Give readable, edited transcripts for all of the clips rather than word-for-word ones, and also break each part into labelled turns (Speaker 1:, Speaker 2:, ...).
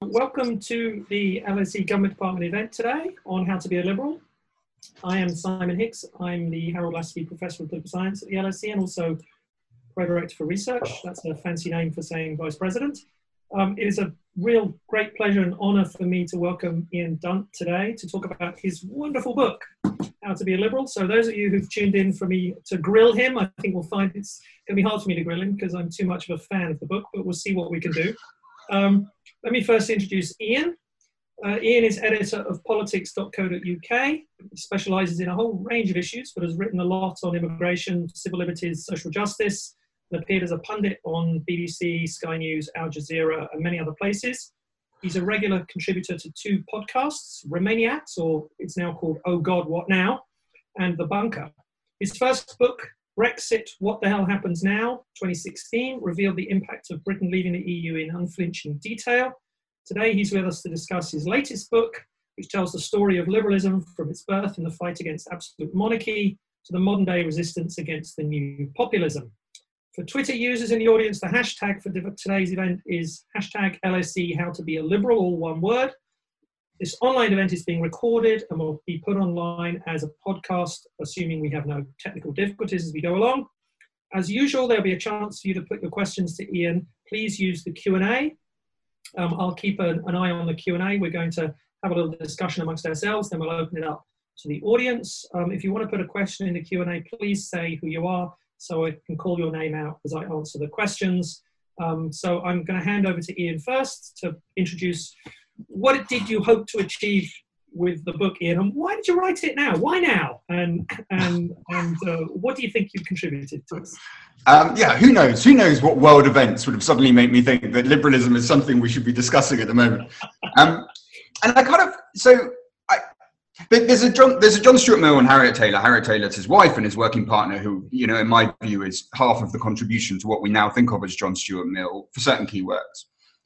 Speaker 1: Welcome to the LSE Government Department event today on how to be a Liberal. I am Simon Hicks. I'm the Harold Laski Professor of Political Science at the LSE and also Pro-Director for Research. That's a fancy name for saying Vice President. It is a real great pleasure and honour for me to welcome Ian Dunt today to talk about his wonderful book, How to be a Liberal. So those of you who've tuned in for me to grill him, I think will find it's going to be hard for me to grill him because I'm too much of a fan of the book, but we'll see what we can do. Let me first introduce Ian. Ian is editor of politics.co.uk. He specialises in a whole range of issues, but has written a lot on immigration, civil liberties, social justice, and appeared as a pundit on BBC, Sky News, Al Jazeera, and many other places. He's a regular contributor to two podcasts, Romaniacs, or it's now called Oh God, What Now? And The Bunker. His first book, Brexit, What the Hell Happens Now, 2016, revealed the impact of Britain leaving the EU in unflinching detail. Today, he's with us to discuss his latest book, which tells the story of liberalism from its birth in the fight against absolute monarchy to the modern-day resistance against the new populism. For Twitter users in the audience, the hashtag for today's event is hashtag LSE How to Be a Liberal, all one word. This online event is being recorded and will be put online as a podcast, assuming we have no technical difficulties as we go along. As usual, there'll be a chance for you to put your questions to Ian. Please use the Q&A. I'll keep an eye on the Q&A. We're going to have a little discussion amongst ourselves, then we'll open it up to the audience. If you want to put a question in the Q&A, please say who you are so I can call your name out as I answer the questions. So I'm going to hand over to Ian first to introduce what did you hope to achieve with the book, Ian, and why did you write it now? Why now? And what do you think you've contributed to us?
Speaker 2: Yeah, who knows? Who knows what world events would have suddenly made me think that liberalism is something we should be discussing at the moment? And I kind of there's a John Stuart Mill and Harriet Taylor. Harriet Taylor's his wife and his working partner, who, you know, in my view, is half of the contribution to what we now think of as John Stuart Mill for certain keywords.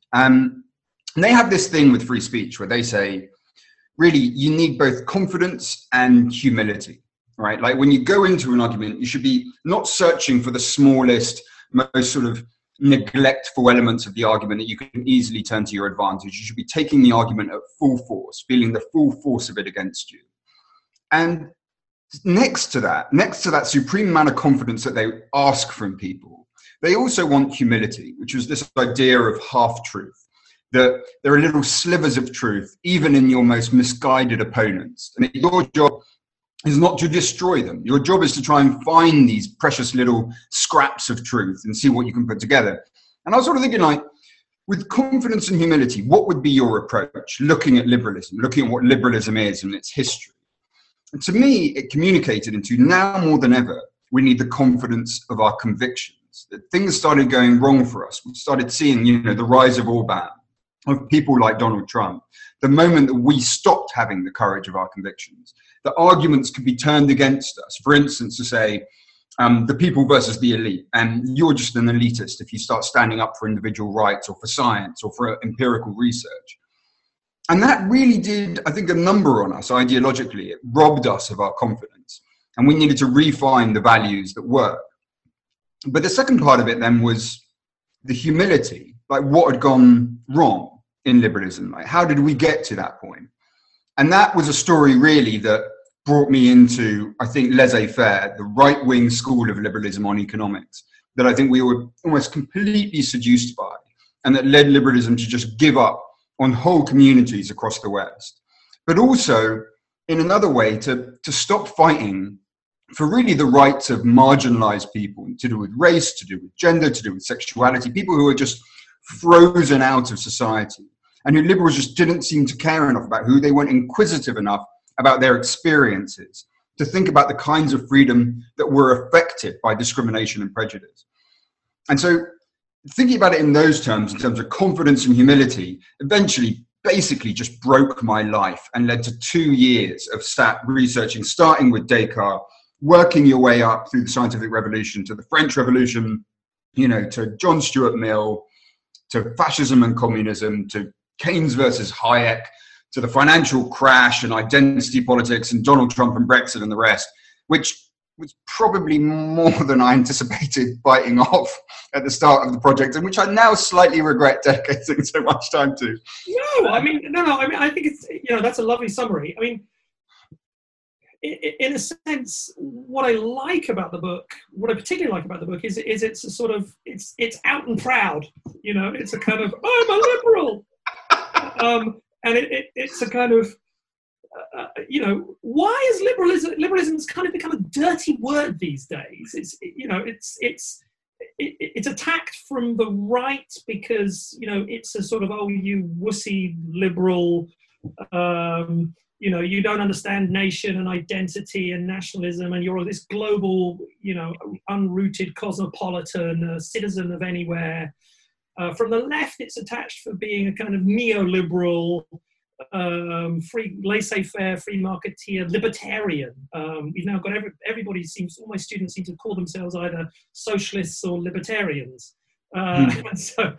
Speaker 2: And they have this thing with free speech where they say, really, you need both confidence and humility, right? Like when you go into an argument, you should be not searching for the smallest, most sort of neglectful elements of the argument that you can easily turn to your advantage. You should be taking the argument at full force, feeling the full force of it against you. And next to that supreme amount of confidence that they ask from people, they also want humility, which was this idea of half-truth. That there are little slivers of truth, even in your most misguided opponents. And your job is not to destroy them. Your job is to try and find these precious little scraps of truth and see what you can put together. And I was sort of thinking, like, with confidence and humility, what would be your approach, looking at liberalism, looking at what liberalism is and its history? And to me, it communicated into, now more than ever, we need the confidence of our convictions. That things started going wrong for us. We started seeing, you know, the rise of Orban, of people like Donald Trump. The moment that we stopped having the courage of our convictions, the arguments could be turned against us. For instance, to say, the people versus the elite, and you're just an elitist if you start standing up for individual rights or for science or for empirical research. And that really did, I think, a number on us ideologically. It robbed us of our confidence, and we needed to refine the values that work. But the second part of it then was the humility, like what had gone wrong in liberalism. Like, how did we get to that point? And that was a story really that brought me into, I think, laissez-faire, the right-wing school of liberalism on economics, that I think we were almost completely seduced by, and that led liberalism to just give up on whole communities across the West. But also, in another way, to stop fighting for really the rights of marginalized people, to do with race, to do with gender, to do with sexuality, people who are just frozen out of society, and who liberals just didn't seem to care enough about, who they weren't inquisitive enough about their experiences to think about the kinds of freedom that were affected by discrimination and prejudice. And so thinking about it in those terms, in terms of confidence and humility, eventually basically just broke my life and led to 2 years of researching, starting with Descartes, working your way up through the scientific revolution to the French Revolution, you know, to John Stuart Mill, to fascism and communism, to Keynes versus Hayek, to the financial crash and identity politics and Donald Trump and Brexit and the rest, which was probably more than I anticipated biting off at the start of the project, and which I now slightly regret dedicating so much time to.
Speaker 1: No, I mean, I think it's, that's a lovely summary. I mean, in a sense, what I like about the book, what I particularly like about the book is it's a sort of, it's out and proud, it's a kind of, I'm a liberal. And it's a kind of, why is liberalism's kind of become a dirty word these days? It's attacked from the right because, it's a sort of, oh, you wussy liberal, you don't understand nation and identity and nationalism, and you're this global, unrooted cosmopolitan citizen of anywhere. From the left, it's attached for being a kind of neoliberal, free, laissez-faire, free marketeer, libertarian. We've now got everybody seems, all my students seem to call themselves either socialists or libertarians. And so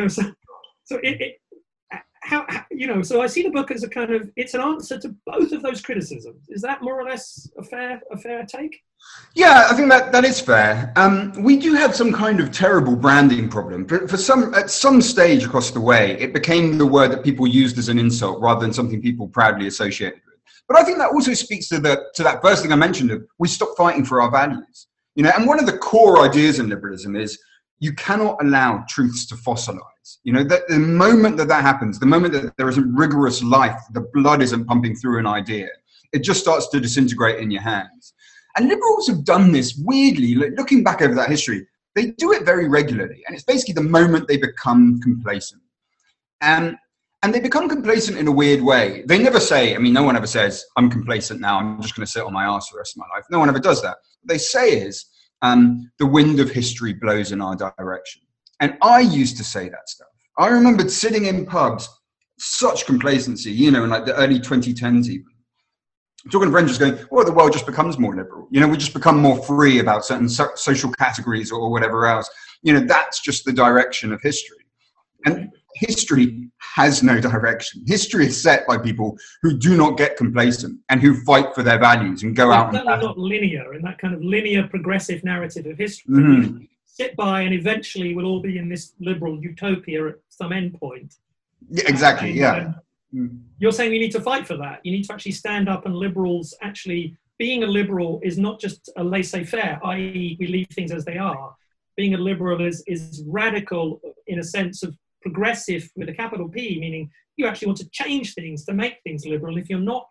Speaker 1: so I see the book as a kind of, it's an answer to both of those criticisms. Is that more or less a fair take?
Speaker 2: Yeah, I think that is fair. We do have some kind of terrible branding problem. At some stage across the way, it became the word that people used as an insult rather than something people proudly associated with. But I think that also speaks to that first thing I mentioned of we stop fighting for our values. And one of the core ideas in liberalism is you cannot allow truths to fossilize. That the moment that happens, the moment that there isn't rigorous life, the blood isn't pumping through an idea, it just starts to disintegrate in your hands. And liberals have done this weirdly, looking back over that history, they do it very regularly. And it's basically the moment they become complacent. And they become complacent in a weird way. They never say, no one ever says, I'm complacent now, I'm just going to sit on my arse for the rest of my life. No one ever does that. What they say is, the wind of history blows in our direction. And I used to say that stuff. I remembered sitting in pubs, such complacency, in like the early 2010s even. Talking to friends just going, well, the world just becomes more liberal. We just become more free about certain social categories or whatever else. That's just the direction of history. And history has no direction. History is set by people who do not get complacent and who fight for their values and go out.
Speaker 1: It's certainly not linear in that kind of linear progressive narrative of history. Sit by and eventually we'll all be in this liberal utopia at some end point.
Speaker 2: Yeah, exactly.
Speaker 1: You're saying you need to fight for that. You need to actually stand up, and liberals actually, being a liberal is not just a laissez-faire, i.e. we leave things as they are. Being a liberal is radical in a sense of progressive with a capital P, meaning you actually want to change things to make things liberal. If you're not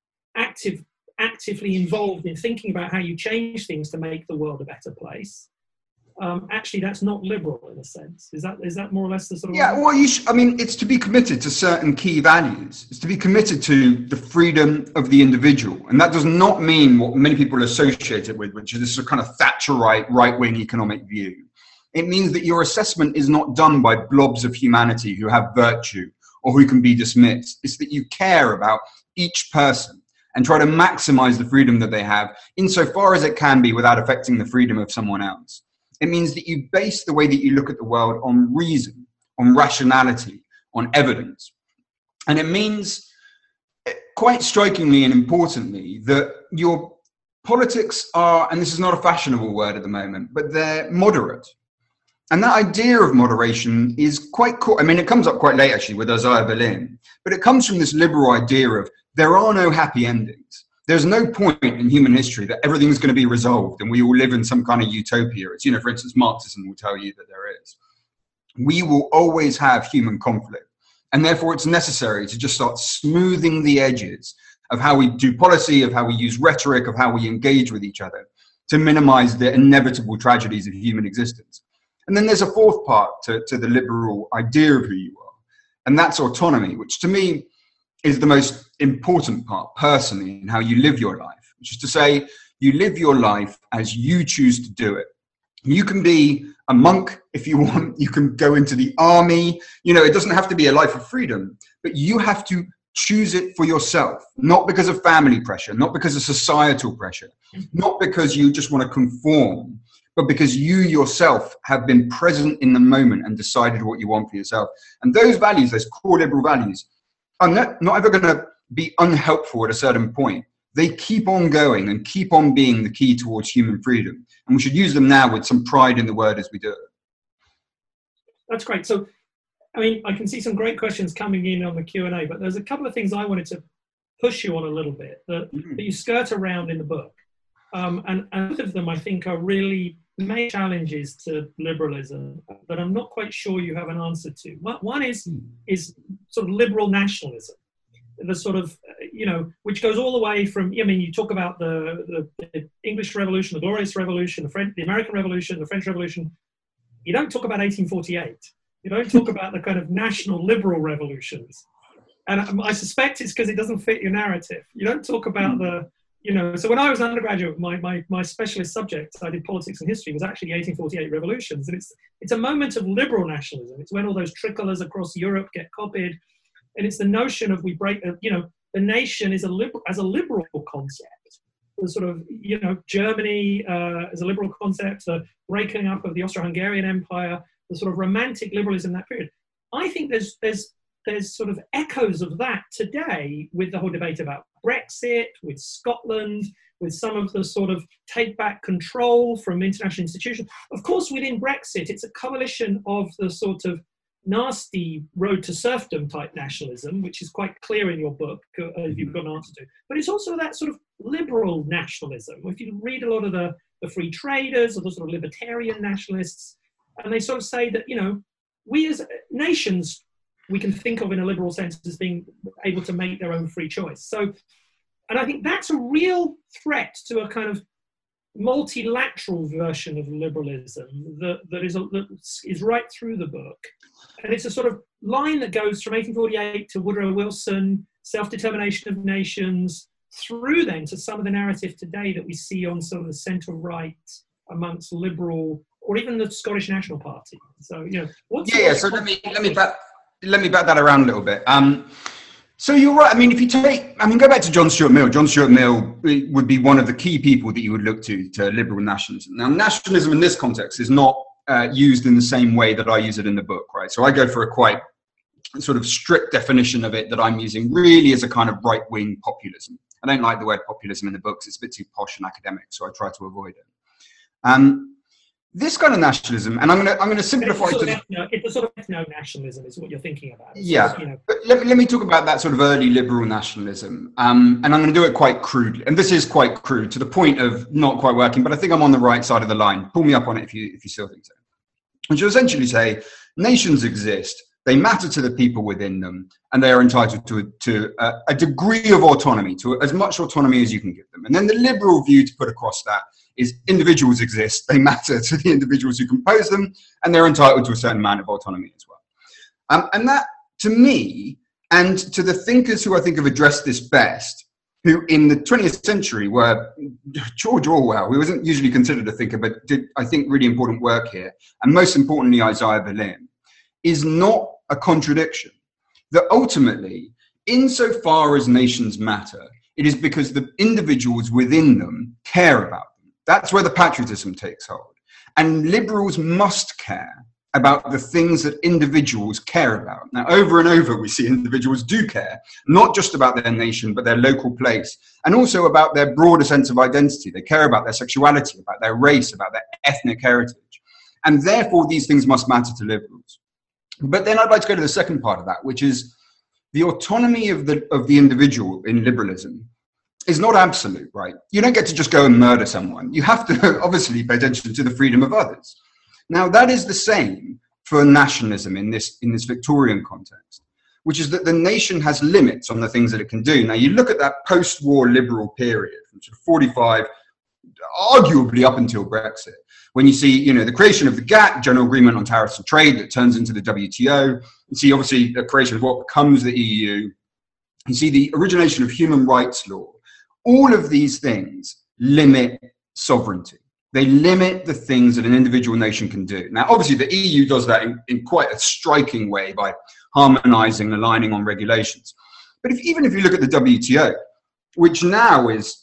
Speaker 1: actively involved in thinking about how you change things to make the world a better place, actually that's not liberal in a sense. Is that more or less the sort of...
Speaker 2: Yeah, well, it's to be committed to certain key values. It's to be committed to the freedom of the individual. And that does not mean what many people associate it with, which is this kind of Thatcherite, right-wing economic view. It means that your assessment is not done by blobs of humanity who have virtue or who can be dismissed. It's that you care about each person and try to maximize the freedom that they have insofar as it can be without affecting the freedom of someone else. It means that you base the way that you look at the world on reason, on rationality, on evidence. And it means, quite strikingly and importantly, that your politics are, and this is not a fashionable word at the moment, but they're moderate. And that idea of moderation is quite cool. It comes up quite late actually with Isaiah Berlin, but it comes from this liberal idea of there are no happy endings. There's no point in human history that everything's going to be resolved and we all live in some kind of utopia. It's, for instance, Marxism will tell you that there is. We will always have human conflict. And therefore it's necessary to just start smoothing the edges of how we do policy, of how we use rhetoric, of how we engage with each other to minimize the inevitable tragedies of human existence. And then there's a fourth part to the liberal idea of who you are. And that's autonomy, which to me is the most important part personally in how you live your life, which is to say you live your life as you choose to do it. You can be a monk if you want, you can go into the army, it doesn't have to be a life of freedom, but you have to choose it for yourself, not because of family pressure, not because of societal pressure, not because you just want to conform, but because you yourself have been present in the moment and decided what you want for yourself. And those values, those core liberal values, are not ever going to be unhelpful at a certain point. they keep on going and keep on being the key towards human freedom. And we should use them now with some pride in the word as we do it.
Speaker 1: That's great. So, I mean, I can see some great questions coming in on the Q&A, but there's a couple of things I wanted to push you on a little bit that you skirt around in the book. And both of them, I think, are really main challenges to liberalism that I'm not quite sure you have an answer to. One is sort of liberal nationalism, the sort of, which goes all the way from, I mean, you talk about the English Revolution, the Glorious Revolution, the American Revolution, the French Revolution. You don't talk about 1848. You don't talk about the kind of national liberal revolutions. And I suspect it's because it doesn't fit your narrative. You don't talk about so when I was an undergraduate, my specialist subject, I did politics and history, was actually the 1848 revolutions. And it's a moment of liberal nationalism. It's when all those tricolors across Europe get copied. And it's the notion of the nation is as a liberal concept. The sort of, Germany as a liberal concept, the breaking up of the Austro-Hungarian Empire, the sort of romantic liberalism in that period. I think there's sort of echoes of that today with the whole debate about Brexit, with Scotland, with some of the sort of take back control from international institutions. Of course, within Brexit, it's a coalition of the sort of nasty road to serfdom type nationalism, which is quite clear in your book, if you've got an answer to. But it's also that sort of liberal nationalism. If you read a lot of the free traders or the sort of libertarian nationalists, and they sort of say that, we as nations, we can think of in a liberal sense as being able to make their own free choice. So, and I think that's a real threat to a kind of multilateral version of liberalism that is right through the book. And it's a sort of line that goes from 1848 to Woodrow Wilson, self-determination of nations, through then to some of the narrative today that we see on sort of the centre-right amongst liberal, or even the Scottish National Party. So,
Speaker 2: so let me back that around a little bit. So you're right. I mean, go back to John Stuart Mill. John Stuart Mill would be one of the key people that you would look to liberal nationalism. Now, nationalism in this context is not used in the same way that I use it in the book, right? So I go for a quite sort of strict definition of it that I'm using really as a kind of right-wing populism. I don't like the word populism in the books. It's a bit too posh and academic, so I try to avoid it. This kind of nationalism, and I'm going to simplify it.
Speaker 1: It's a sort of ethno-nationalism is what you're thinking about.
Speaker 2: Yeah, but let me talk about that sort of early liberal nationalism, and I'm going to do it quite crudely. And this is quite crude to the point of not quite working, but I think I'm on the right side of the line. Pull me up on it if you still think so. Which will essentially say nations exist, they matter to the people within them, and they are entitled to a degree of autonomy, to as much autonomy as you can give them. And then the liberal view to put across that is individuals exist, they matter to the individuals who compose them, and they're entitled to a certain amount of autonomy as well. And that, to me, and to the thinkers who I think have addressed this best, who in the 20th century were George Orwell, who wasn't usually considered a thinker, but did, I think, really important work here, and most importantly, Isaiah Berlin, is not a contradiction. That ultimately, insofar as nations matter, it is because the individuals within them care about them. That's where the patriotism takes hold. And liberals must care about the things that individuals care about. Now, over and over, we see individuals do care, not just about their nation, but their local place, and also about their broader sense of identity. They care about their sexuality, about their race, about their ethnic heritage. And therefore, these things must matter to liberals. But then I'd like to go to the second part of that, which is the autonomy of the individual in liberalism is not absolute, right? You don't get to just go and murder someone. You have to obviously pay attention to the freedom of others. Now, that is the same for nationalism in this Victorian context, which is that the nation has limits on the things that it can do. Now, you look at that post-war liberal period from sort of 45, arguably up until Brexit, when you see, the creation of the GATT, General Agreement on Tariffs and Trade, that turns into the WTO. You see, obviously, the creation of what becomes the EU. You see the origination of human rights law. All of these things limit sovereignty. They limit the things that an individual nation can do. Now, obviously, the EU does that in quite a striking way by harmonizing, aligning on regulations. But even if you look at the WTO, which now is,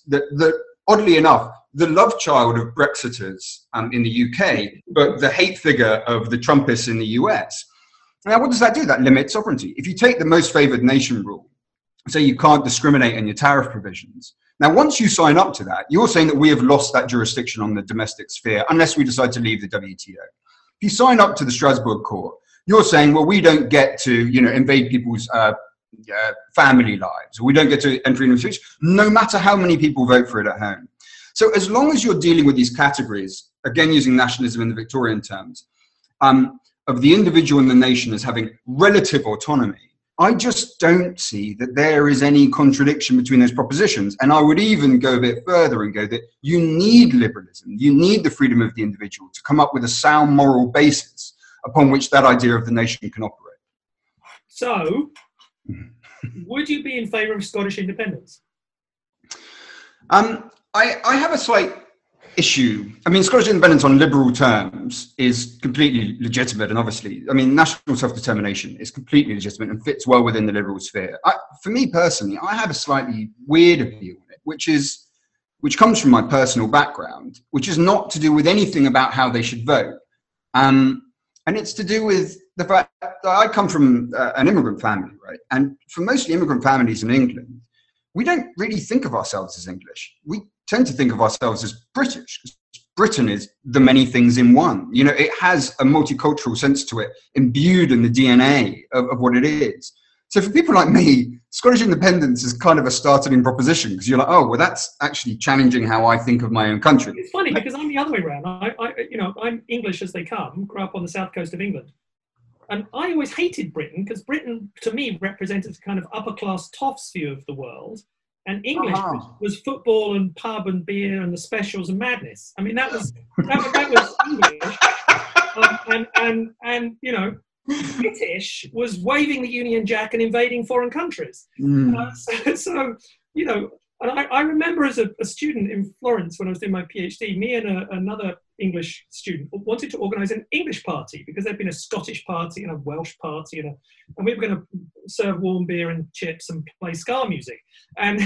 Speaker 2: oddly enough, the love child of Brexiters in the UK, but the hate figure of the Trumpists in the US. Now, what does that do? That limits sovereignty. If you take the most favored nation rule, say you can't discriminate in your tariff provisions. Now, once you sign up to that, you're saying that we have lost that jurisdiction on the domestic sphere unless we decide to leave the WTO. If you sign up to the Strasbourg Court, you're saying, well, we don't get to, invade people's family lives, or we don't get to enter into speech, no matter how many people vote for it at home. So as long as you're dealing with these categories, again, using nationalism in the Victorian terms, of the individual and the nation as having relative autonomy, I just don't see that there is any contradiction between those propositions. And I would even go a bit further and go that you need liberalism, you need the freedom of the individual to come up with a sound moral basis upon which that idea of the nation can operate.
Speaker 1: So, would you be in favour of Scottish independence?
Speaker 2: I have a slight issue. I mean, Scottish independence on liberal terms is completely legitimate, and obviously, I mean, national self-determination is completely legitimate and fits well within the liberal sphere. For me personally, I have a slightly weirder view on it, which comes from my personal background, which is not to do with anything about how they should vote, and it's to do with the fact that I come from an immigrant family, right? And for mostly immigrant families in England, we don't really think of ourselves as English. We tend to think of ourselves as British. Britain is the many things in one. It has a multicultural sense to it, imbued in the DNA of what it is. So for people like me, Scottish independence is kind of a startling proposition, because you're like, oh, well, that's actually challenging how I think of my own country.
Speaker 1: It's funny because I'm the other way around. I'm English as they come, grew up on the south coast of England. And I always hated Britain, because Britain, to me, represented a kind of upper-class toffs view of the world. And English was football and pub and beer and the specials and madness. I mean, that was English. And British was waving the Union Jack and invading foreign countries. And I remember as a student in Florence when I was doing my PhD, me and another English student wanted to organise an English party, because there'd been a Scottish party and a Welsh party, and we were going to serve warm beer and chips and play ska music. And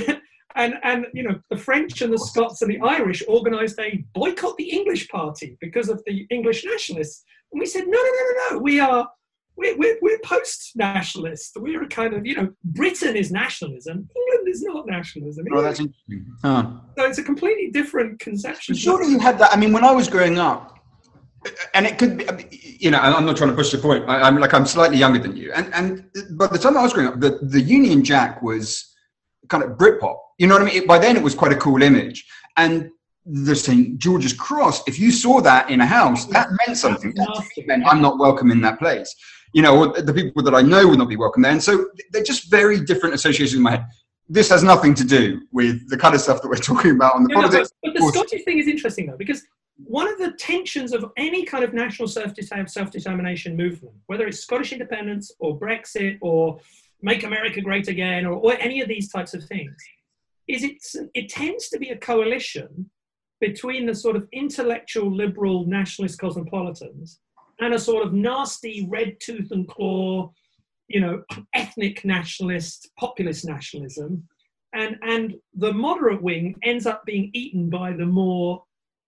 Speaker 1: the French and the Scots and the Irish organised a boycott the English party because of the English nationalists. And we said, no, we're post-nationalist. We're a kind of, Britain is nationalism. England is not nationalism.
Speaker 2: Oh, that's interesting.
Speaker 1: So it's a completely different conception.
Speaker 2: Surely you had that. I mean, when I was growing up, and it could be, I'm not trying to push the point. I'm slightly younger than you. And by the time I was growing up, the Union Jack was kind of Britpop. You know what I mean? By then it was quite a cool image. And the St. George's Cross, if you saw that in a house, that meant something. That meant I'm not welcome in that place. Or the people that I know would not be welcome there. And so they're just very different associations in my head. This has nothing to do with the kind of stuff that we're talking about on the politics.
Speaker 1: But the Scottish thing is interesting, though, because one of the tensions of any kind of national self-determination movement, whether it's Scottish independence or Brexit or Make America Great Again or any of these types of things, is it tends to be a coalition between the sort of intellectual, liberal, nationalist cosmopolitans and a sort of nasty red tooth and claw, ethnic nationalist, populist nationalism. And the moderate wing ends up being eaten by the more,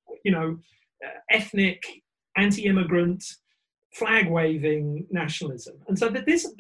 Speaker 1: ethnic, anti-immigrant, flag-waving nationalism. And so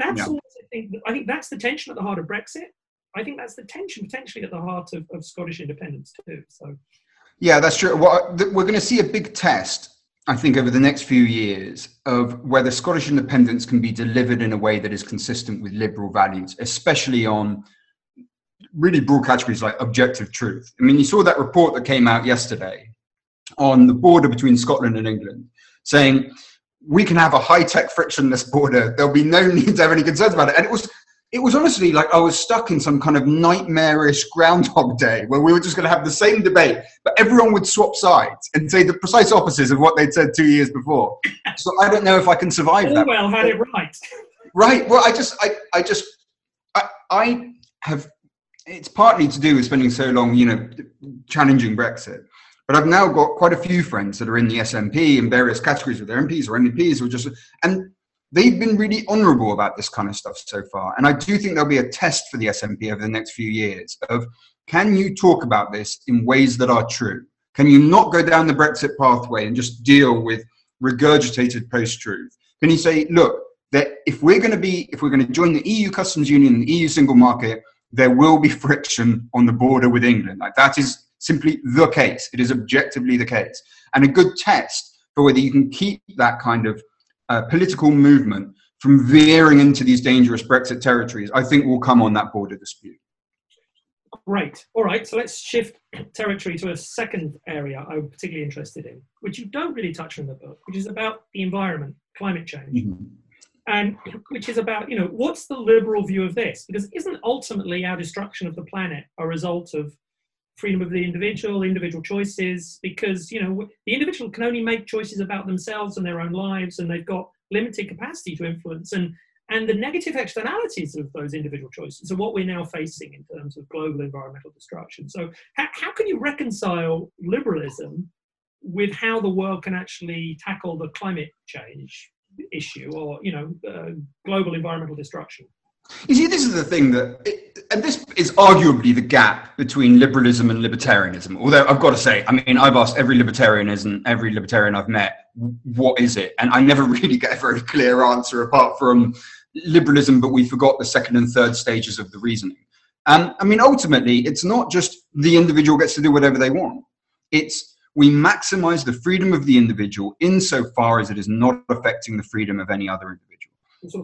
Speaker 1: I think that's the tension at the heart of Brexit. I think that's the tension potentially at the heart of Scottish independence too. So,
Speaker 2: yeah, that's true. Well, we're going to see a big test, I think, over the next few years of whether Scottish independence can be delivered in a way that is consistent with liberal values, especially on really broad categories like objective truth. I mean, you saw that report that came out yesterday on the border between Scotland and England, saying we can have a high-tech frictionless border. There'll be no need to have any concerns about it. And it was honestly like I was stuck in some kind of nightmarish Groundhog Day where we were just going to have the same debate, but everyone would swap sides and say the precise opposite of what they'd said 2 years before. So I don't know if I can survive that.
Speaker 1: Orwell had it right.
Speaker 2: Right. Well, I have, it's partly to do with spending so long, challenging Brexit. But I've now got quite a few friends that are in the SNP in various categories with their MPs or MEPs, and they've been really honourable about this kind of stuff so far. And I do think there'll be a test for the SNP over the next few years of, can you talk about this in ways that are true? Can you not go down the Brexit pathway and just deal with regurgitated post-truth? Can you say, look, that if we're going to join the EU customs union and the EU single market, there will be friction on the border with England. Like, that is simply the case. It is objectively the case. And a good test for whether you can keep that kind of political movement from veering into these dangerous Brexit territories, I think, will come on that border dispute.
Speaker 1: Great. All right. So let's shift territory to a second area I'm particularly interested in, which you don't really touch on in the book, which is about the environment, climate change. Mm-hmm. And which is about, what's the liberal view of this? Because isn't ultimately our destruction of the planet a result of freedom of the individual choices? Because, the individual can only make choices about themselves and their own lives, and they've got limited capacity to influence. And the negative externalities of those individual choices are what we're now facing in terms of global environmental destruction. So how can you reconcile liberalism with how the world can actually tackle the climate change issue or, global environmental destruction?
Speaker 2: You see, this is the thing and this is arguably the gap between liberalism and libertarianism. Although I've got to say, I've asked every libertarian I've met, what is it? And I never really get a very clear answer apart from liberalism, but we forgot the second and third stages of the reasoning. Ultimately, it's not just the individual gets to do whatever they want. It's we maximize the freedom of the individual insofar as it is not affecting the freedom of any other individual.
Speaker 1: So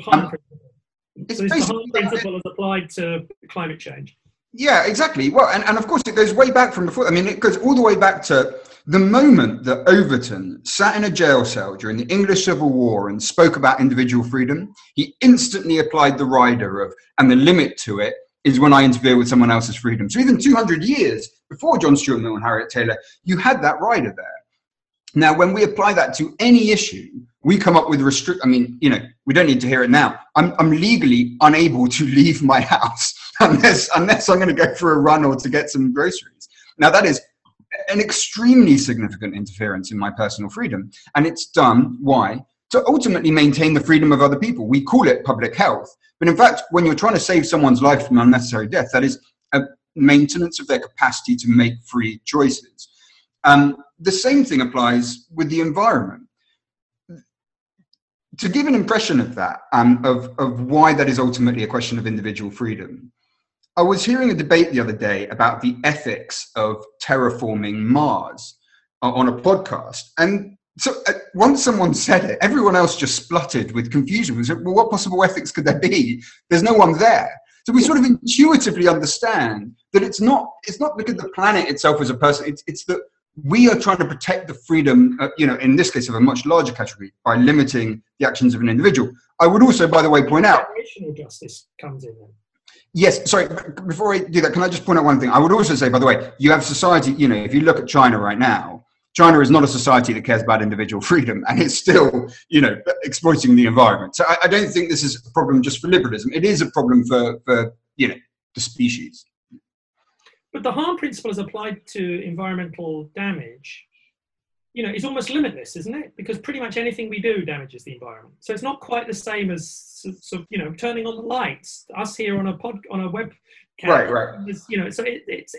Speaker 1: it's the Hahn principle as applied to climate change.
Speaker 2: Yeah, exactly. Well, and of course it goes way back from before. It goes all the way back to the moment that Overton sat in a jail cell during the English Civil War and spoke about individual freedom. He instantly applied the rider and the limit to it is when I interfere with someone else's freedom. So even 200 years before John Stuart Mill and Harriet Taylor, you had that rider there. Now, when we apply that to any issue, we come up with we don't need to hear it now. I'm legally unable to leave my house unless I'm going to go for a run or to get some groceries. Now, that is an extremely significant interference in my personal freedom. And it's done, why? To ultimately maintain the freedom of other people. We call it public health. But in fact, when you're trying to save someone's life from unnecessary death, that is a maintenance of their capacity to make free choices. The same thing applies with the environment. To give an impression of that, of why that is ultimately a question of individual freedom, I was hearing a debate the other day about the ethics of terraforming Mars on a podcast. And so once someone said it, everyone else just spluttered with confusion. We said, well, what possible ethics could there be? There's no one there. So we sort of intuitively understand that it's not because the planet itself is a person, it's that we are trying to protect the freedom, in this case of a much larger category, by limiting the actions of an individual. I would also, by the way, point out...
Speaker 1: Generational justice comes in then.
Speaker 2: Yes, sorry, before I do that, can I just point out one thing? I would also say, by the way, you have society, if you look at China right now, China is not a society that cares about individual freedom, and it's still, exploiting the environment. So I don't think this is a problem just for liberalism. It is a problem for the species.
Speaker 1: But the Hahn principle as applied to environmental damage, is almost limitless, isn't it? Because pretty much anything we do damages the environment. So it's not quite the same as, turning on the lights. Us here on a webcam.
Speaker 2: Right.
Speaker 1: So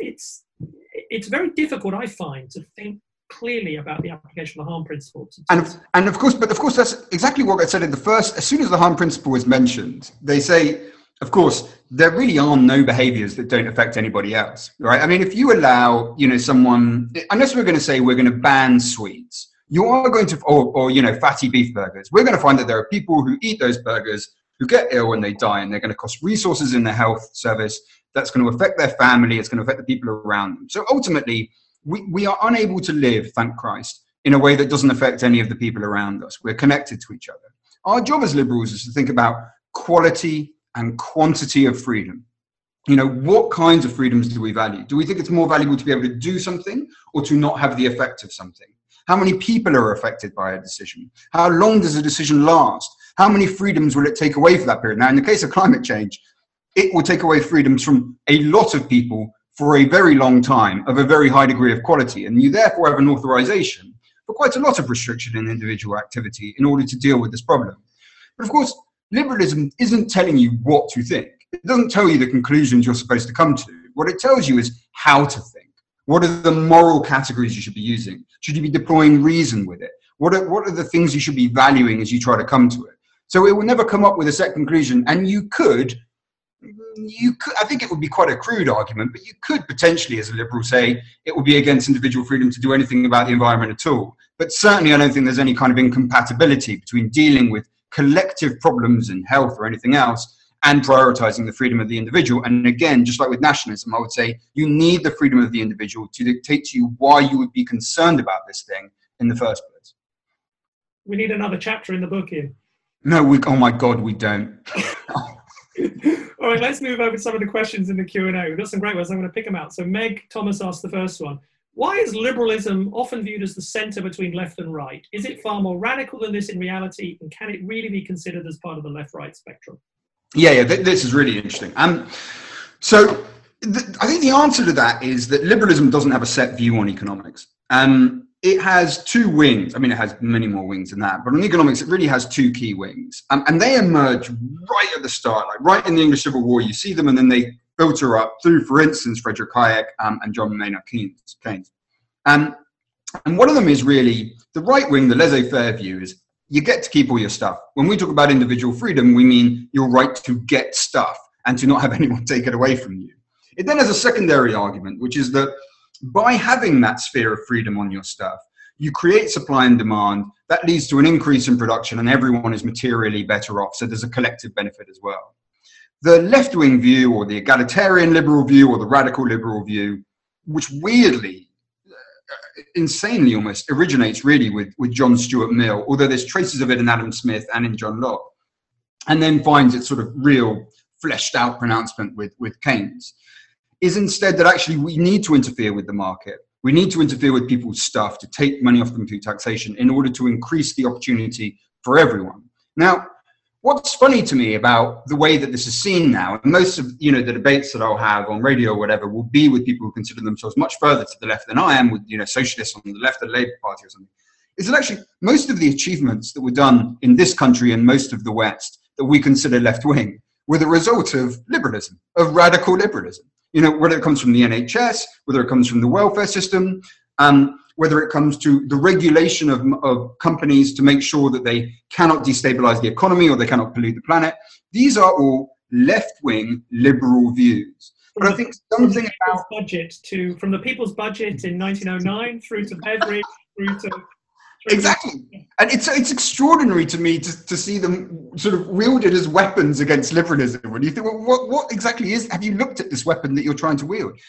Speaker 1: it's very difficult, I find, to think clearly about the application of the Hahn principle.
Speaker 2: And of course, that's exactly what I said in the first. As soon as the Hahn principle is mentioned, they say, of course, there really are no behaviors that don't affect anybody else, right? If you allow, someone, unless we're going to say we're going to ban sweets, you are going to, or fatty beef burgers, we're going to find that there are people who eat those burgers who get ill and they die, and they're going to cost resources in their health service. That's going to affect their family. It's going to affect the people around them. So ultimately, we are unable to live, thank Christ, in a way that doesn't affect any of the people around us. We're connected to each other. Our job as liberals is to think about quality and quantity of freedom. What kinds of freedoms do we value? Do we think it's more valuable to be able to do something or to not have the effect of something? How many people are affected by a decision? How long does a decision last? How many freedoms will it take away for that period? Now, in the case of climate change, it will take away freedoms from a lot of people for a very long time of a very high degree of quality. And you therefore have an authorization for quite a lot of restriction in individual activity in order to deal with this problem. But of course, liberalism isn't telling you what to think. It doesn't tell you the conclusions you're supposed to come to. What it tells you is how to think. What are the moral categories you should be using? Should you be deploying reason with it? What are the things you should be valuing as you try to come to it? So it will never come up with a set conclusion, and you could you could, I think it would be quite a crude argument, but you could potentially, as a liberal, say it would be against individual freedom to do anything about the environment at all. But certainly I don't think there's any kind of incompatibility between dealing with collective problems in health or anything else and prioritizing the freedom of the individual. And again, just like with nationalism, I would say you need the freedom of the individual to dictate to you why you would be concerned about this thing in the first place.
Speaker 1: We need another chapter in the book here.
Speaker 2: No, oh my God, we don't.
Speaker 1: All right, let's move over to some of the questions in the Q&A. We've got some great ones. I'm going to pick them out. So Meg Thomas asked the first one. Why is liberalism often viewed as the centre between left and right? Is it far more radical than this in reality? And can it really be considered as part of the left-right spectrum?
Speaker 2: Yeah, this is really interesting. So I think the answer to that is that liberalism doesn't have a set view on economics. It has two wings. I mean, it has many more wings than that, but on economics, it really has two key wings. And they emerge right at the start, like right in the English Civil War. You see them, and then they filter up through, for instance, Frederick Hayek and John Maynard Keynes. And one of them is really the right wing, the laissez-faire view is you get to keep all your stuff. When we talk about individual freedom, we mean your right to get stuff and to not have anyone take it away from you. It then has a secondary argument, which is that by having that sphere of freedom on your stuff, you create supply and demand. That leads to an increase in production, and everyone is materially better off. So there's a collective benefit as well. The left-wing view, or the egalitarian liberal view, or the radical liberal view, which weirdly, insanely almost, originates really with John Stuart Mill, although there's traces of it in Adam Smith and in John Locke, and then finds its sort of real fleshed out pronouncement with Keynes, is instead that actually we need to interfere with the market. We need to interfere with people's stuff to take money off them through taxation in order to increase the opportunity for everyone. Now, what's funny to me about the way that this is seen now, and most of the debates that I'll have on radio or whatever will be with people who consider themselves much further to the left than I am, with socialists on the left of the Labour Party or something, is that actually most of the achievements that were done in this country and most of the West that we consider left-wing were the result of liberalism, of radical liberalism. Whether it comes from the NHS, whether it comes from the welfare system, whether it comes to the regulation of companies to make sure that they cannot destabilize the economy or they cannot pollute the planet. These are all left-wing liberal views. But I think something about
Speaker 1: from the People's Budget in 1909 through to Beveridge, through to...
Speaker 2: Exactly. And it's extraordinary to me to see them sort of wielded as weapons against liberalism. When you think, well, what exactly have you looked at this weapon that you're trying to wield?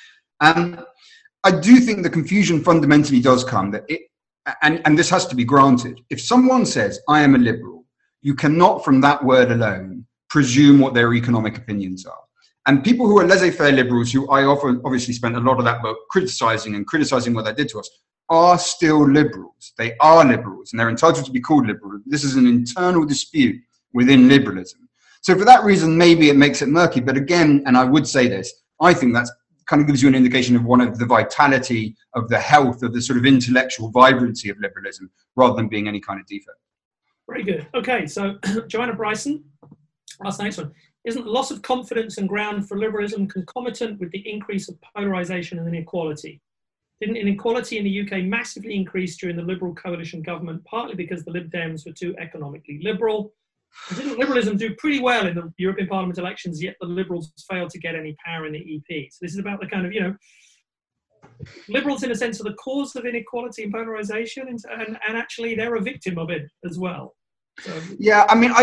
Speaker 2: I do think the confusion fundamentally does come that and this has to be granted. If someone says, I am a liberal, you cannot from that word alone presume what their economic opinions are. And people who are laissez-faire liberals, who I obviously spent a lot of that book criticizing what they did to us, are still liberals. They are liberals, and they're entitled to be called liberal. This is an internal dispute within liberalism. So for that reason, maybe it makes it murky. But again, and I would say this, I think that's kind of gives you an indication of one of the vitality of the health of the sort of intellectual vibrancy of liberalism, rather than being any kind of defect.
Speaker 1: Very good. Okay, so Joanna Bryson, that's the next one. Isn't the loss of confidence and ground for liberalism concomitant with the increase of polarisation and inequality? Didn't inequality in the UK massively increase during the Liberal coalition government, partly because the Lib Dems were too economically liberal? And didn't liberalism do pretty well in the European Parliament elections, yet the Liberals failed to get any power in the EP? So this is about the kind of, Liberals in a sense are the cause of inequality and polarisation, and actually they're a victim of it as well. So,
Speaker 2: yeah, I mean,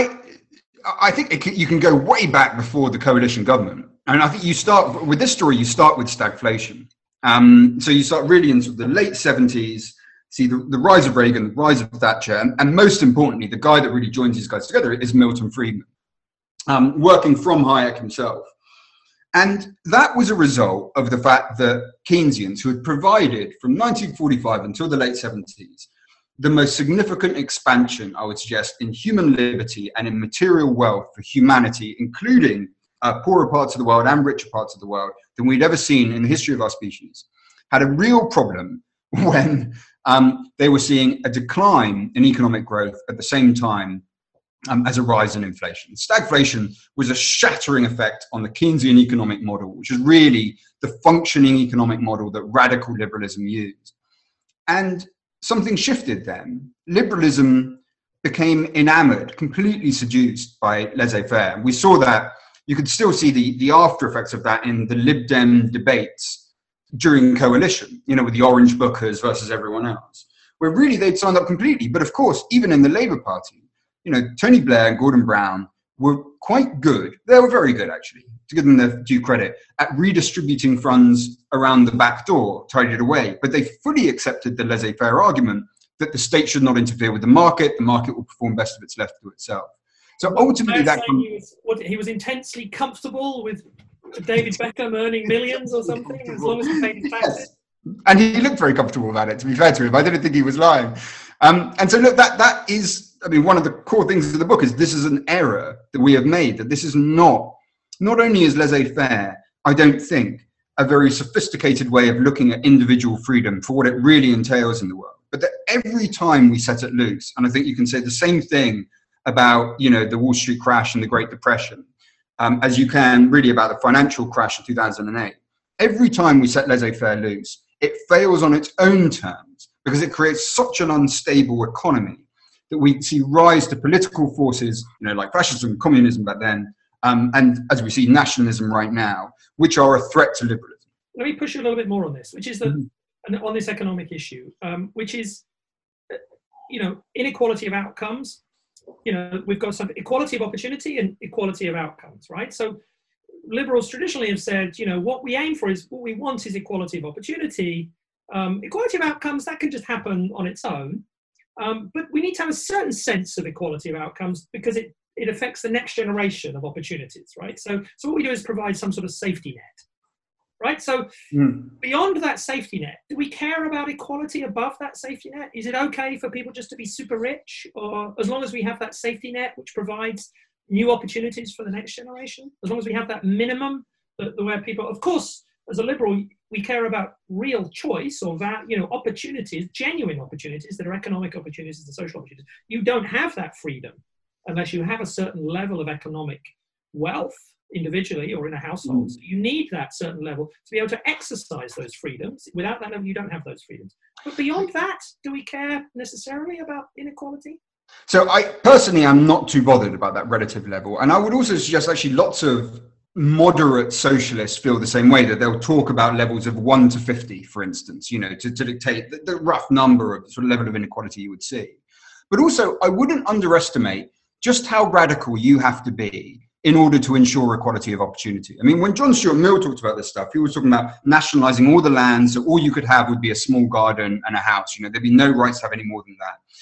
Speaker 2: I think you can go way back before the coalition government. And I think you start with this story, you start with stagflation. So you start really in the late 70s, see the rise of Reagan, the rise of Thatcher, and most importantly, the guy that really joins these guys together is Milton Friedman, working from Hayek himself. And that was a result of the fact that Keynesians, who had provided from 1945 until the late 70s, the most significant expansion, I would suggest, in human liberty and in material wealth for humanity, including poorer parts of the world and richer parts of the world, than we'd ever seen in the history of our species, had a real problem when they were seeing a decline in economic growth at the same time as a rise in inflation. Stagflation was a shattering effect on the Keynesian economic model, which is really the functioning economic model that radical liberalism used. And something shifted then. Liberalism became enamored, completely seduced by laissez-faire. We saw that you could still see the after effects of that in the Lib Dem debates during coalition, with the orange bookers versus everyone else, where really they'd signed up completely. But of course, even in the Labour Party, Tony Blair and Gordon Brown were quite good. They were very good, actually, to give them the due credit, at redistributing funds around the back door, tidied away. But they fully accepted the laissez-faire argument that the state should not interfere with the market will perform best if it's left to itself. So ultimately,
Speaker 1: he was intensely comfortable with David Beckham earning millions or something, as long as he paid his taxes.
Speaker 2: Yes. And he looked very comfortable about it, to be fair to him. I didn't think he was lying. And so look, that is, one of the core things of the book is this is an error that we have made, that this is not only is laissez-faire, I don't think, a very sophisticated way of looking at individual freedom for what it really entails in the world, but that every time we set it loose, and I think you can say the same thing about, the Wall Street crash and the Great Depression, as you can really about the financial crash of 2008. Every time we set laissez-faire loose, it fails on its own terms because it creates such an unstable economy that we see rise to political forces, like fascism, communism back then, and as we see nationalism right now, which are a threat to liberalism.
Speaker 1: Let me push you a little bit more on this, which is on this economic issue, which is, inequality of outcomes. We've got some equality of opportunity and equality of outcomes, right? So liberals traditionally have said, what we want is equality of opportunity. Equality of outcomes, that can just happen on its own. But we need to have a certain sense of equality of outcomes because it affects the next generation of opportunities, right? So what we do is provide some sort of safety net, right? So beyond that safety net, do we care about equality above that safety net? Is it okay for people just to be super rich, or as long as we have that safety net which provides new opportunities for the next generation, as long as we have that minimum, where people, of course, as a liberal, we care about real choice or that, opportunities, genuine opportunities that are economic opportunities and social opportunities. You don't have that freedom unless you have a certain level of economic wealth individually or in a household. So you need that certain level to be able to exercise those freedoms. Without that level, you don't have those freedoms. But beyond that, do we care necessarily about inequality?
Speaker 2: So I personally am not too bothered about that relative level. And I would also suggest actually lots of moderate socialists feel the same way, that they'll talk about levels of 1 to 50, for instance, to dictate the rough number of the sort of level of inequality you would see. But also, I wouldn't underestimate just how radical you have to be in order to ensure equality of opportunity. I mean, when John Stuart Mill talked about this stuff, he was talking about nationalizing all the land, so all you could have would be a small garden and a house. There'd be no rights to have any more than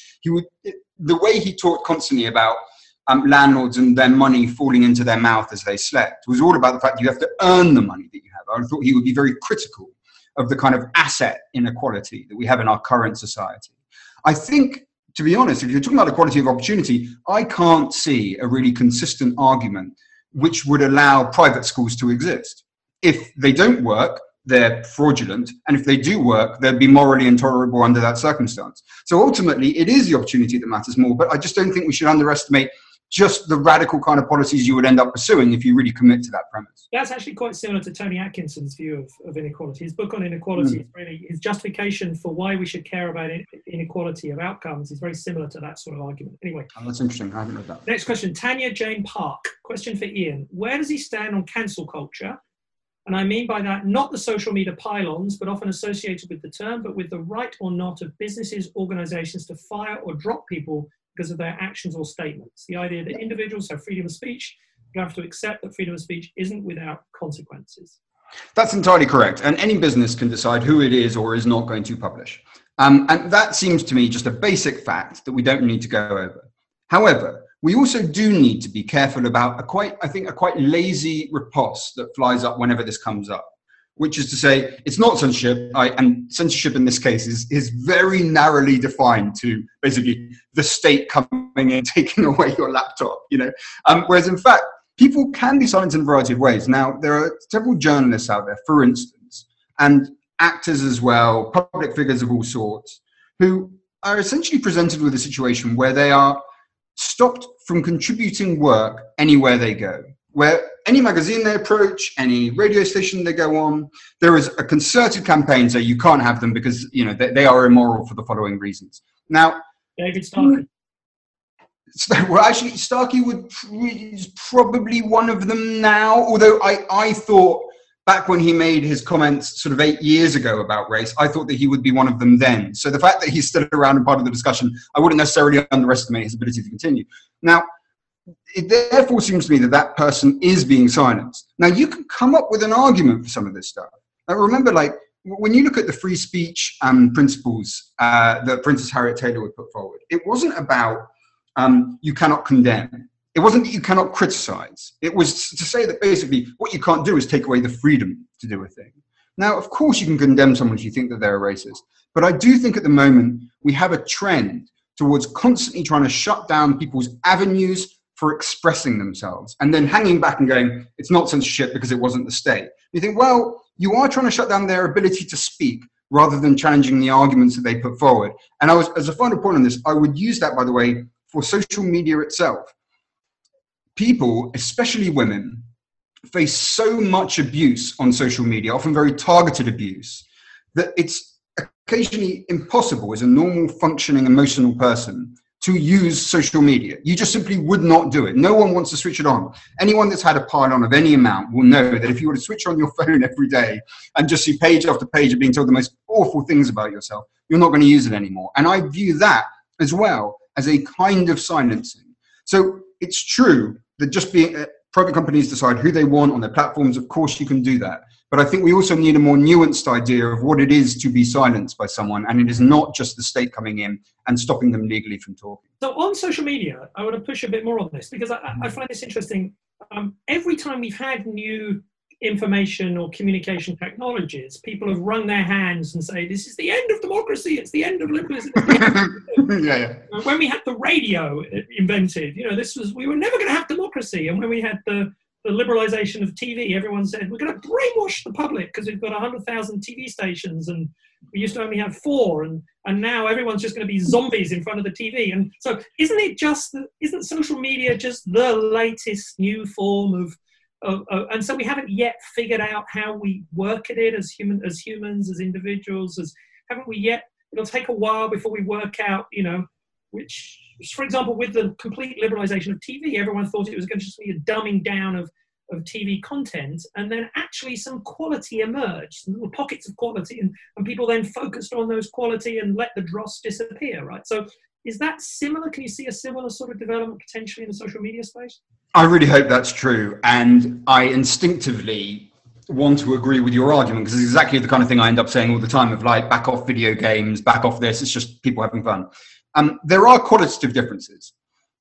Speaker 2: that. The way he talked constantly about landlords and their money falling into their mouth as they slept was all about the fact that you have to earn the money that you have. I thought he would be very critical of the kind of asset inequality that we have in our current society. I think, to be honest, if you're talking about equality of opportunity, I can't see a really consistent argument which would allow private schools to exist. If they don't work, they're fraudulent, and if they do work, they'd be morally intolerable under that circumstance. So ultimately, it is the opportunity that matters more, but I just don't think we should underestimate just the radical kind of policies you would end up pursuing if you really commit to that premise.
Speaker 1: That's actually quite similar to Tony Atkinson's view of inequality. His book on inequality is really, his justification for why we should care about inequality of outcomes is very similar to that sort of argument. Anyway.
Speaker 2: Oh, that's interesting. I haven't read that.
Speaker 1: Next question, Tanya Jane Park. Question for Ian. Where does he stand on cancel culture? And I mean by that, not the social media pylons, but often associated with the term, but with the right or not of businesses, organizations to fire or drop people because of their actions or statements. The idea that individuals have freedom of speech, you have to accept that freedom of speech isn't without consequences.
Speaker 2: That's entirely correct. And any business can decide who it is or is not going to publish. And that seems to me just a basic fact that we don't need to go over. However, we also do need to be careful about a quite lazy riposte that flies up whenever this comes up, which is to say, it's not censorship, and censorship in this case is very narrowly defined to basically the state coming in, taking away your laptop, whereas in fact, people can be silenced in a variety of ways. Now, there are several journalists out there, for instance, and actors as well, public figures of all sorts, who are essentially presented with a situation where they are stopped from contributing work anywhere they go, where any magazine they approach, any radio station they go on, there is a concerted campaign saying you can't have them because they are immoral for the following reasons. Now,
Speaker 1: David Starkey.
Speaker 2: Well, actually, Starkey is probably one of them now, although I thought back when he made his comments sort of 8 years ago about race, I thought that he would be one of them then. So the fact that he's still around and part of the discussion, I wouldn't necessarily underestimate his ability to continue. Now, it therefore seems to me that that person is being silenced. Now, you can come up with an argument for some of this stuff. Now, remember, like, when you look at the free speech principles that Princess Harriet Taylor would put forward, it wasn't about you cannot condemn. It wasn't that you cannot criticize. It was to say that basically what you can't do is take away the freedom to do a thing. Now, of course, you can condemn someone if you think that they're a racist. But I do think at the moment we have a trend towards constantly trying to shut down people's avenues for expressing themselves and then hanging back and going, it's not censorship because it wasn't the state. You think, well, you are trying to shut down their ability to speak rather than challenging the arguments that they put forward. And as a final point on this, I would use that, by the way, for social media itself. People, especially women, face so much abuse on social media, often very targeted abuse, that it's occasionally impossible as a normal functioning emotional person to use social media. You just simply would not do it. No one wants to switch it on. Anyone that's had a pile-on of any amount will know that if you were to switch on your phone every day and just see page after page of being told the most awful things about yourself, you're not going to use it anymore. And I view that as well as a kind of silencing. So it's true that just being private companies decide who they want on their platforms. Of course, you can do that. But I think we also need a more nuanced idea of what it is to be silenced by someone. And it is not just the state coming in and stopping them legally from talking.
Speaker 1: So on social media, I want to push a bit more on this because I find this interesting. Every time we've had new information or communication technologies, people have wrung their hands and say, this is the end of democracy, it's the end of liberalism.
Speaker 2: Yeah.
Speaker 1: When we had the radio invented, we were never going to have democracy. And when we had the liberalization of TV, everyone said, we're going to brainwash the public because we've got 100,000 TV stations and we used to only have 4, and now everyone's just going to be zombies in front of the TV. And so isn't social media just the latest new form of and so we haven't yet figured out how we work at it as humans, as individuals, haven't we yet? It'll take a while before we work out, which, for example, with the complete liberalization of TV, everyone thought it was going to just be a dumbing down of TV content, and then actually some quality emerged, little pockets of quality, and people then focused on those quality and let the dross disappear, right? So is that similar? Can you see a similar sort of development potentially in the social media space?
Speaker 2: I really hope that's true. And I instinctively want to agree with your argument because it's exactly the kind of thing I end up saying all the time of like, back off video games, back off this. It's just people having fun. There are qualitative differences.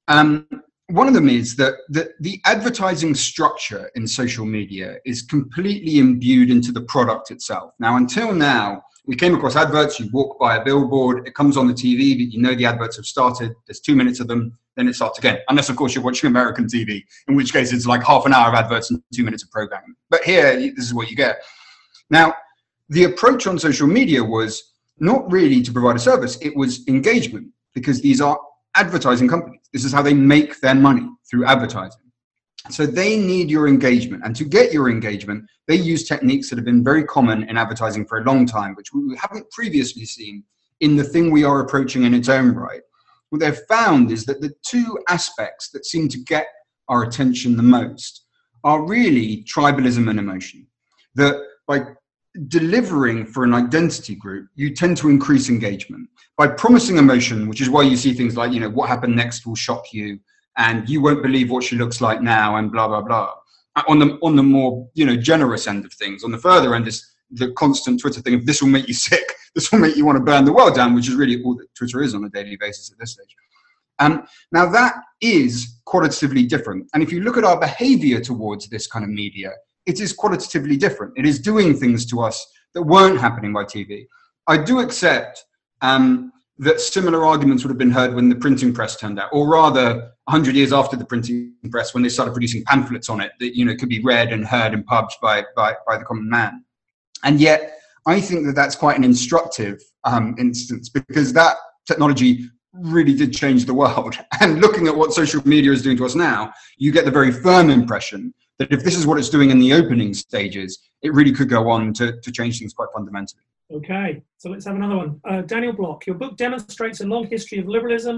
Speaker 2: One of them is that the advertising structure in social media is completely imbued into the product itself. Now, until now, we came across adverts, you walk by a billboard, it comes on the TV, but you know the adverts have started, there's 2 minutes of them, then it starts again. Unless, of course, you're watching American TV, in which case it's like half an hour of adverts and 2 minutes of programming. But here, this is what you get. Now, the approach on social media was not really to provide a service, it was engagement, because these are advertising companies. This is how they make their money, through advertising. So they need your engagement. And to get your engagement, they use techniques that have been very common in advertising for a long time, which we haven't previously seen in the thing we are approaching in its own right. What they've found is that the two aspects that seem to get our attention the most are really tribalism and emotion. That by delivering for an identity group, you tend to increase engagement. By promising emotion, which is why you see things like, what happened next will shock you, and you won't believe what she looks like now, and blah, blah, blah. On the more, generous end of things. On the further end is the constant Twitter thing of this will make you sick, this will make you want to burn the world down, which is really all that Twitter is on a daily basis at this stage. Now that is qualitatively different. And if you look at our behavior towards this kind of media, it is qualitatively different. It is doing things to us that weren't happening by TV. I do accept that similar arguments would have been heard when the printing press turned out, or rather 100 years after the printing press, when they started producing pamphlets on it that could be read and heard in pubs by the common man. And yet, I think that that's quite an instructive instance, because that technology really did change the world. And looking at what social media is doing to us now, you get the very firm impression that if this is what it's doing in the opening stages, it really could go on to change things quite fundamentally.
Speaker 1: Okay, so let's have another one. Daniel Block, your book demonstrates a long history of liberalism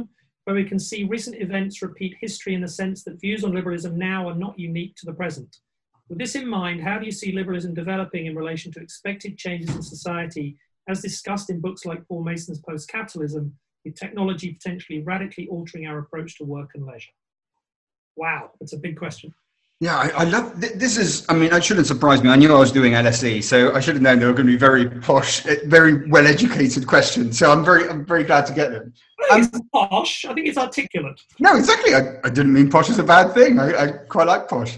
Speaker 1: where we can see recent events repeat history in the sense that views on liberalism now are not unique to the present. With this in mind, how do you see liberalism developing in relation to expected changes in society, as discussed in books like Paul Mason's Post-Capitalism, with technology potentially radically altering our approach to work and leisure? Wow, that's a big question.
Speaker 2: Yeah, I love this. I mean, it shouldn't surprise me. I knew I was doing LSE, so I should have known they were going to be very posh, very well-educated questions. So I'm very glad to get them.
Speaker 1: I think it's posh. I think it's articulate.
Speaker 2: No, exactly. I didn't mean posh is a bad thing. I quite like posh.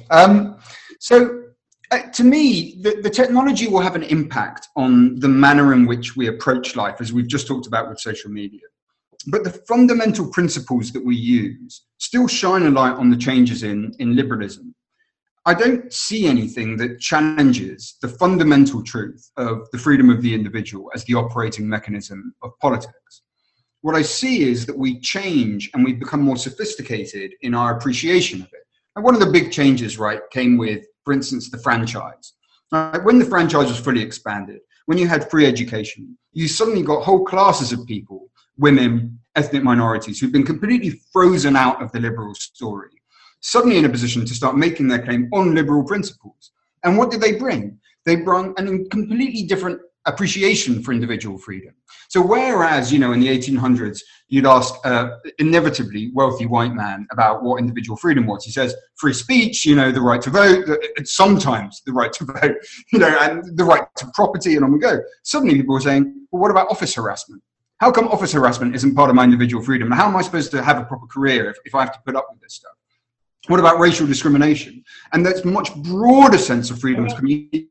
Speaker 2: To me, the technology will have an impact on the manner in which we approach life, as we've just talked about with social media. But the fundamental principles that we use still shine a light on the changes in liberalism. I don't see anything that challenges the fundamental truth of the freedom of the individual as the operating mechanism of politics. What I see is that we change and we become more sophisticated in our appreciation of it. And one of the big changes, right, came with, for instance, the franchise. When the franchise was fully expanded, when you had free education, you suddenly got whole classes of people, women, ethnic minorities, who've been completely frozen out of the liberal story, suddenly in a position to start making their claim on liberal principles. And what did they bring? They brought a completely different appreciation for individual freedom. So whereas, in the 1800s, you'd ask inevitably wealthy white man about what individual freedom was. He says, free speech, the right to vote, sometimes the right to vote, and the right to property, and on we go. Suddenly people were saying, well, what about office harassment? How come office harassment isn't part of my individual freedom? And how am I supposed to have a proper career if I have to put up with this stuff? What about racial discrimination? And that's a much broader sense of freedom to community.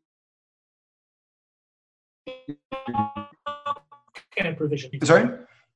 Speaker 2: Sorry?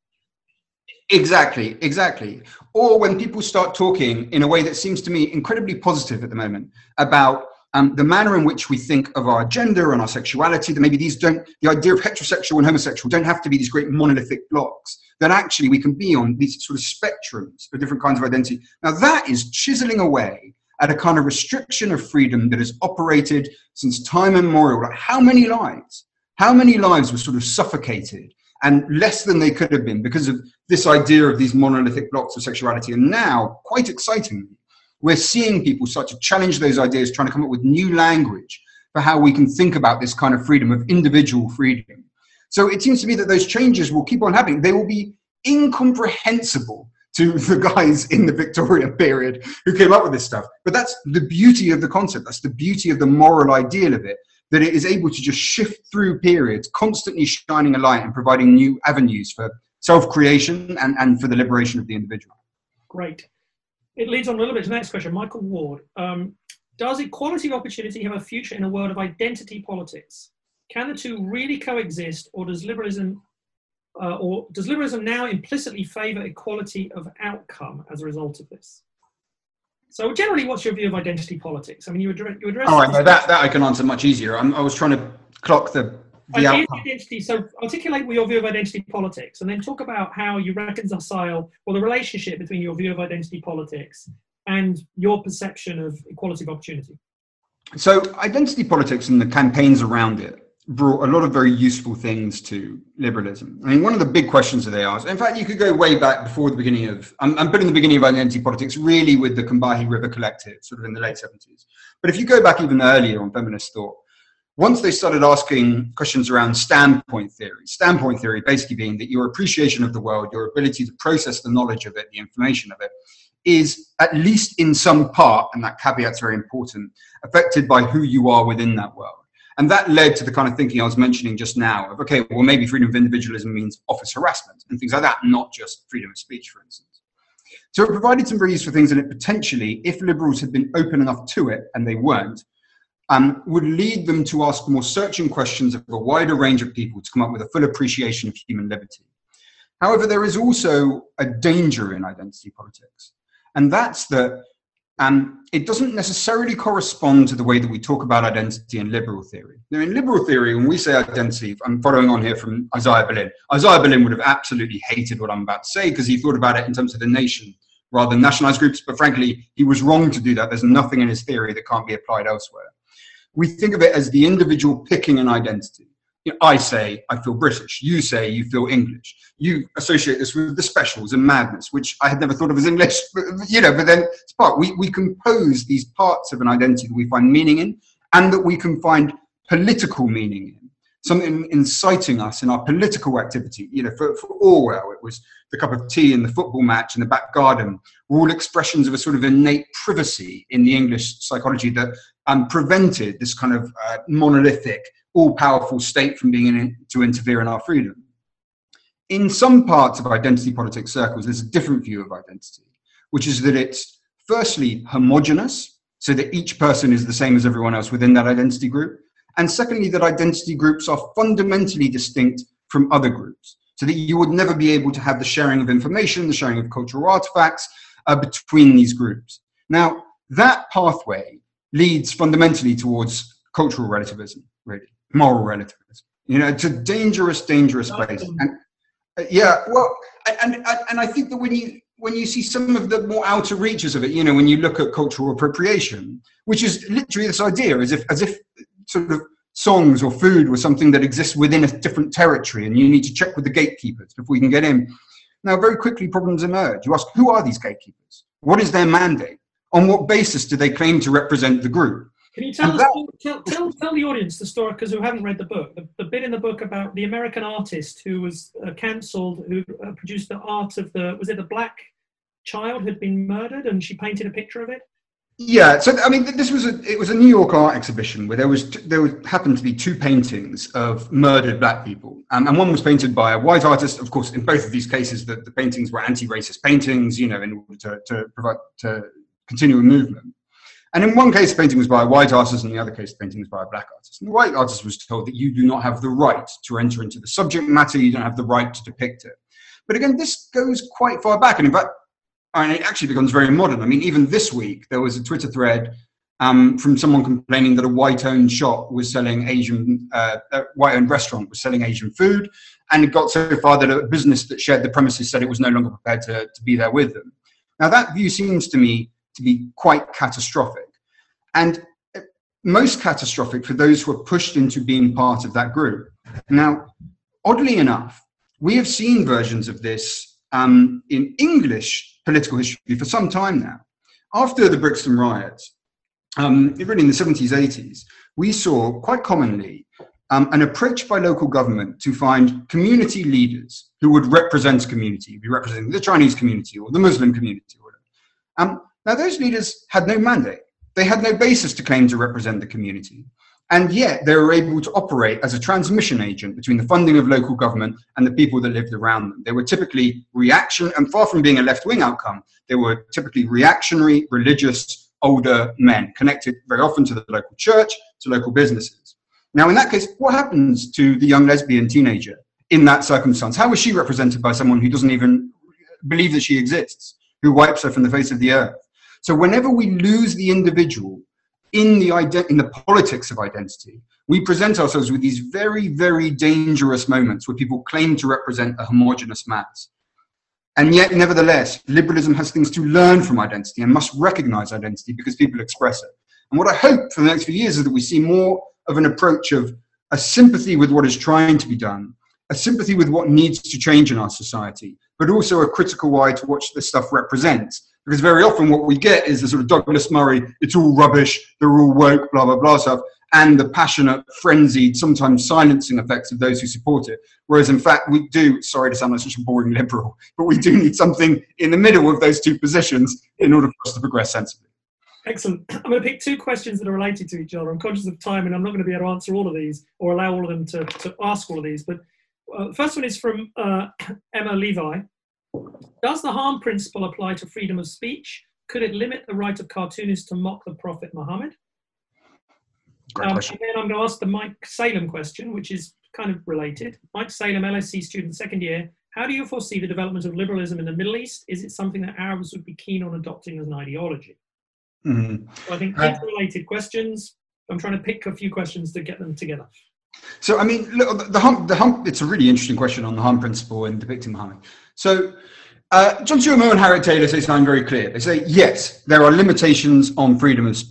Speaker 2: Exactly. Or when people start talking in a way that seems to me incredibly positive at the moment about the manner in which we think of our gender and our sexuality, that maybe the idea of heterosexual and homosexual don't have to be these great monolithic blocks, that actually we can be on these sort of spectrums of different kinds of identity. Now that is chiseling away at a kind of restriction of freedom that has operated since time immemorial. Like how many lives were sort of suffocated and less than they could have been because of this idea of these monolithic blocks of sexuality. And now, quite excitingly, we're seeing people start to challenge those ideas, trying to come up with new language for how we can think about this kind of freedom, of individual freedom. So it seems to me that those changes will keep on happening. They will be incomprehensible to the guys in the Victorian period who came up with this stuff. But that's the beauty of the concept. That's the beauty of the moral ideal of it, that it is able to just shift through periods, constantly shining a light and providing new avenues for self-creation and for the liberation of the individual.
Speaker 1: Great. It leads on a little bit to the next question. Michael Ward, does equality of opportunity have a future in a world of identity politics? Can the two really coexist, or does liberalism now implicitly favour equality of outcome as a result of this? So generally, what's your view of identity politics? I mean, you address.
Speaker 2: Oh, I know that I can answer much easier. I was trying to clock the outcome.
Speaker 1: Identity. So articulate your view of identity politics, and then talk about how you reconcile, or the relationship between your view of identity politics and your perception of equality of opportunity.
Speaker 2: So identity politics and the campaigns around it brought a lot of very useful things to liberalism. I mean, one of the big questions that they asked, in fact, you could go way back before the beginning of, I'm putting the beginning of identity politics really with the Combahee River Collective, sort of in the late 70s. But if you go back even earlier on feminist thought, once they started asking questions around standpoint theory basically being that your appreciation of the world, your ability to process the knowledge of it, the information of it, is at least in some part, and that caveat's very important, affected by who you are within that world. And that led to the kind of thinking I was mentioning just now of, okay, well, maybe freedom of individualism means office harassment and things like that, not just freedom of speech, for instance. So it provided some very useful things, and it potentially, if liberals had been open enough to it, and they weren't, would lead them to ask more searching questions of a wider range of people to come up with a full appreciation of human liberty. However, there is also a danger in identity politics, and that's that it doesn't necessarily correspond to the way that we talk about identity in liberal theory. Now, in liberal theory, when we say identity, I'm following on here from Isaiah Berlin. Isaiah Berlin would have absolutely hated what I'm about to say because he thought about it in terms of the nation rather than nationalized groups, but frankly, he was wrong to do that. There's nothing in his theory that can't be applied elsewhere. We think of it as the individual picking an identity. I say I feel British. You say you feel English. You associate this with the specials and madness, which I had never thought of as English. But, but then it's part. We compose these parts of an identity that we find meaning in, and that we can find political meaning in. Something inciting us in our political activity. For Orwell, it was the cup of tea and the football match in the back garden, were all expressions of a sort of innate privacy in the English psychology that prevented this kind of monolithic, all-powerful state from being to interfere in our freedom. In some parts of identity politics circles, there's a different view of identity, which is that it's firstly homogenous, so that each person is the same as everyone else within that identity group. And secondly, that identity groups are fundamentally distinct from other groups, so that you would never be able to have the sharing of information, the sharing of cultural artifacts between these groups. Now, that pathway leads fundamentally towards cultural relativism, really, moral relativism. It's a dangerous place. And and I think that when you see some of the more outer reaches of it, when you look at cultural appropriation, which is literally this idea as if sort of songs or food was something that exists within a different territory, and you need to check with the gatekeepers before you can get in. Now, very quickly, problems emerge. You ask, who are these gatekeepers? What is their mandate? On what basis do they claim to represent the group?
Speaker 1: Can you tell the audience the story, because who haven't read the book, the bit in the book about the American artist who was cancelled, who produced the art of was it the black child who'd been murdered, and she painted a picture of it?
Speaker 2: Yeah, so I mean, it was a New York art exhibition where there happened to be two paintings of murdered black people, and one was painted by a white artist. Of course, in both of these cases, the paintings were anti-racist paintings, in order to continue a movement. And in one case, the painting was by a white artist, and in the other case, the painting was by a black artist. And the white artist was told that you do not have the right to enter into the subject matter, you don't have the right to depict it. But again, this goes quite far back, and in fact, it actually becomes very modern. I mean, even this week, there was a Twitter thread from someone complaining that a white-owned shop was selling white-owned restaurant was selling Asian food, and it got so far that a business that shared the premises said it was no longer prepared to be there with them. Now, that view seems to me to be quite catastrophic, and most catastrophic for those who are pushed into being part of that group. Now, oddly enough, we have seen versions of this in English political history for some time now. After the Brixton riots, really in the 70s, 80s, we saw quite commonly an approach by local government to find community leaders who would represent a community, be representing the Chinese community or the Muslim community or whatever. Now, those leaders had no mandate. They had no basis to claim to represent the community. And yet they were able to operate as a transmission agent between the funding of local government and the people that lived around them. They were typically and far from being a left-wing outcome, they were typically reactionary, religious, older men, connected very often to the local church, to local businesses. Now, in that case, what happens to the young lesbian teenager in that circumstance? How is she represented by someone who doesn't even believe that she exists, who wipes her from the face of the earth? So whenever we lose the individual in the politics of identity, we present ourselves with these very, very dangerous moments where people claim to represent a homogenous mass. And yet, nevertheless, liberalism has things to learn from identity and must recognize identity because people express it. And what I hope for the next few years is that we see more of an approach of a sympathy with what is trying to be done, a sympathy with what needs to change in our society, but also a critical eye to what this stuff represents. Because very often what we get is the sort of Douglas Murray, it's all rubbish, they're all woke, blah, blah, blah stuff, and the passionate, frenzied, sometimes silencing effects of those who support it. Whereas in fact, we do, sorry to sound like such a boring liberal, but we do need something in the middle of those two positions in order for us to progress sensibly.
Speaker 1: Excellent. I'm going to pick two questions that are related to each other. I'm conscious of time and I'm not going to be able to answer all of these or allow all of them to ask all of these. But the first one is from Emma Levi. Does the harm principle apply to freedom of speech? Could it limit the right of cartoonists to mock the Prophet Muhammad?
Speaker 2: Great question.
Speaker 1: And then I'm going to ask the Mike Salem question, which is kind of related. Mike Salem, LSE student, second year. How do you foresee the development of liberalism in the Middle East? Is it something that Arabs would be keen on adopting as an ideology? Mm-hmm. So I think interrelated questions. I'm trying to pick a few questions to get them together.
Speaker 2: So, I mean, look, the hump, it's a really interesting question on the harm principle in depicting Muhammad. So, John Stuart Mill and Harriet Taylor say something very clear. They say, yes, there are limitations on freedom of speech.